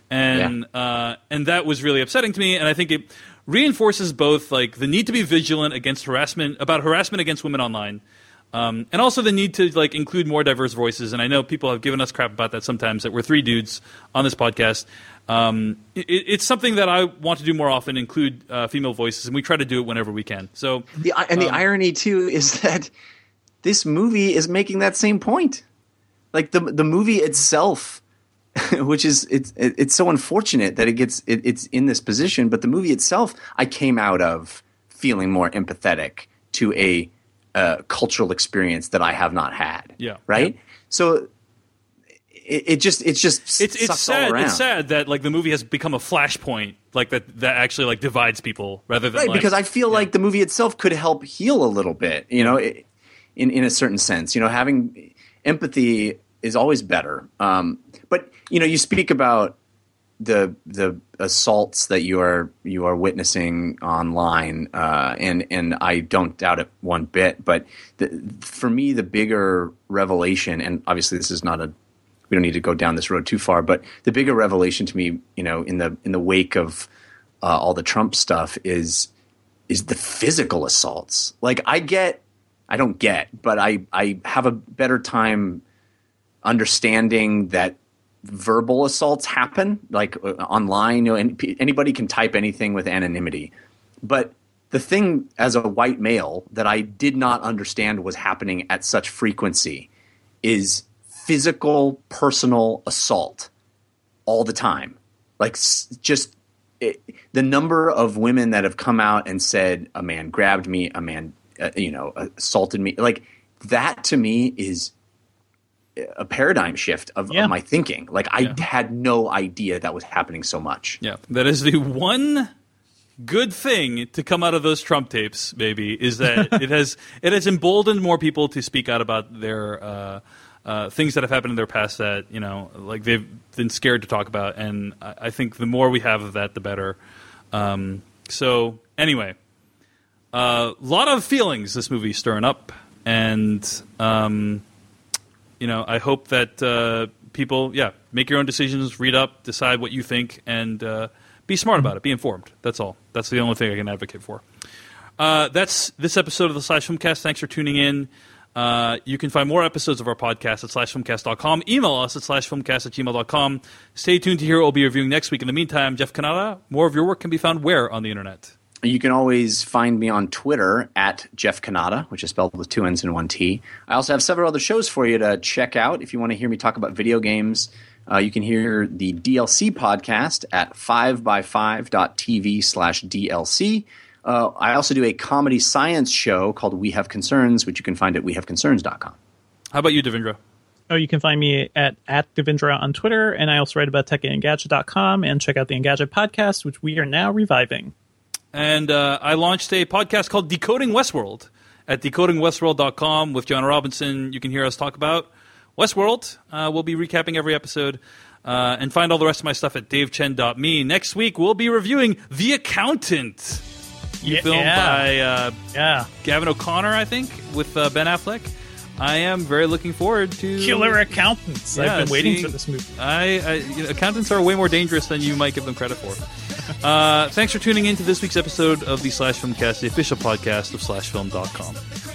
and yeah. uh, and that was really upsetting to me. And I think it reinforces both like the need to be vigilant against harassment about harassment against women online. Um, and also the need to like include more diverse voices. And I know people have given us crap about that sometimes, that we're three dudes on this podcast. Um, it, it's something that I want to do more often, include uh, female voices, and we try to do it whenever we can. So, the, and the um, irony too is that this movie is making that same point. Like the the movie itself, which is it's it's so unfortunate that it gets it, it's in this position. But the movie itself, I came out of feeling more empathetic to a uh, cultural experience that I have not had. Yeah. Right. Yeah. So. It, it just it's just it's it's sad. All around. It's sad that like the movie has become a flashpoint, like that that actually like divides people rather than right. Like, because I feel yeah. like the movie itself could help heal a little bit, you know, in in a certain sense. You know, having empathy is always better. Um, but you know, you speak about the the assaults that you are you are witnessing online, uh, and and I don't doubt it one bit. But the, for me, the bigger revelation, and obviously this is not a we don't need to go down this road too far, but the bigger revelation to me, you know, in the in the wake of uh, all the Trump stuff is is the physical assaults. Like I get, I don't get, but I I have a better time understanding that verbal assaults happen, like uh, online. You know, and anybody can type anything with anonymity, but the thing as a white male that I did not understand was happening at such frequency is physical, personal assault all the time. Like just it, the number of women that have come out and said, a man grabbed me, a man, uh, you know, assaulted me. Like that to me is a paradigm shift of, yeah. of my thinking. Like I yeah. had no idea that was happening so much. Yeah. That is the one good thing to come out of those Trump tapes, maybe, is that it has, it has emboldened more people to speak out about their, uh, Uh, things that have happened in their past that, you know, like they've been scared to talk about. And I, I think the more we have of that, the better. Um, so anyway, a uh, lot of feelings this movie stirring up. And, um, you know, I hope that uh, people, yeah, make your own decisions, read up, decide what you think, and uh, be smart about it. Be informed. That's all. That's the only thing I can advocate for. Uh, that's this episode of the Slash Filmcast. Thanks for tuning in. Uh, you can find more episodes of our podcast at slash filmcast dot com. Email us at slash filmcast at gmail dot com. Stay tuned to hear what we'll be reviewing next week. In the meantime, Jeff Cannata, more of your work can be found where on the internet? You can always find me on Twitter at Jeff Cannata, which is spelled with two N's and one T. I also have several other shows for you to check out. If you want to hear me talk about video games, uh, you can hear the D L C podcast at five by five dot t v slash D L C. Uh, I also do a comedy science show called We Have Concerns, which you can find at we have concerns dot com. How about you, Devindra? Oh, you can find me at, at Devindra on Twitter, and I also write about tech at engadget dot com, and check out the Engadget podcast, which we are now reviving. And uh, I launched a podcast called Decoding Westworld at decoding westworld dot com with John Robinson. You can hear us talk about Westworld. Uh, we'll be recapping every episode. Uh, and find all the rest of my stuff at dave chen dot me. Next week, we'll be reviewing The Accountant. Yeah, film by uh, yeah. Gavin O'Connor, I think, with uh, Ben Affleck. I am very looking forward to Killer Accountants. Yeah, I've been waiting seeing, for this movie. I, I you know, accountants are way more dangerous than you might give them credit for. uh, thanks for tuning in to this week's episode of the Slash Filmcast, the official podcast of slash film dot com.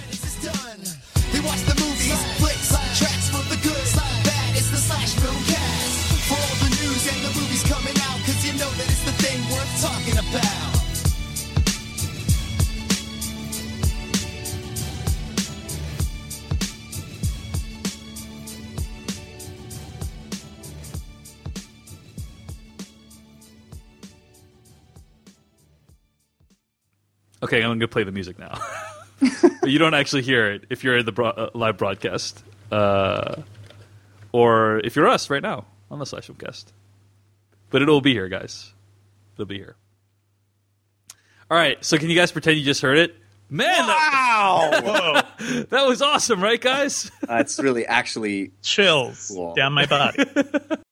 We watch the movies, flicks, tracks for the good, bad. It's the Slash Filmcast. For all the news and the movies coming out, because you know that it's the thing worth talking about. Okay, I'm going to play the music now. But you don't actually hear it if you're in the bro- uh, live broadcast. Uh, or if you're us right now on the Slash Filmcast. But it'll be here, guys. It'll be here. All right, so can you guys pretend you just heard it? Man, wow! That, that was awesome, right, guys? Uh, it's really actually chills cool. down my body.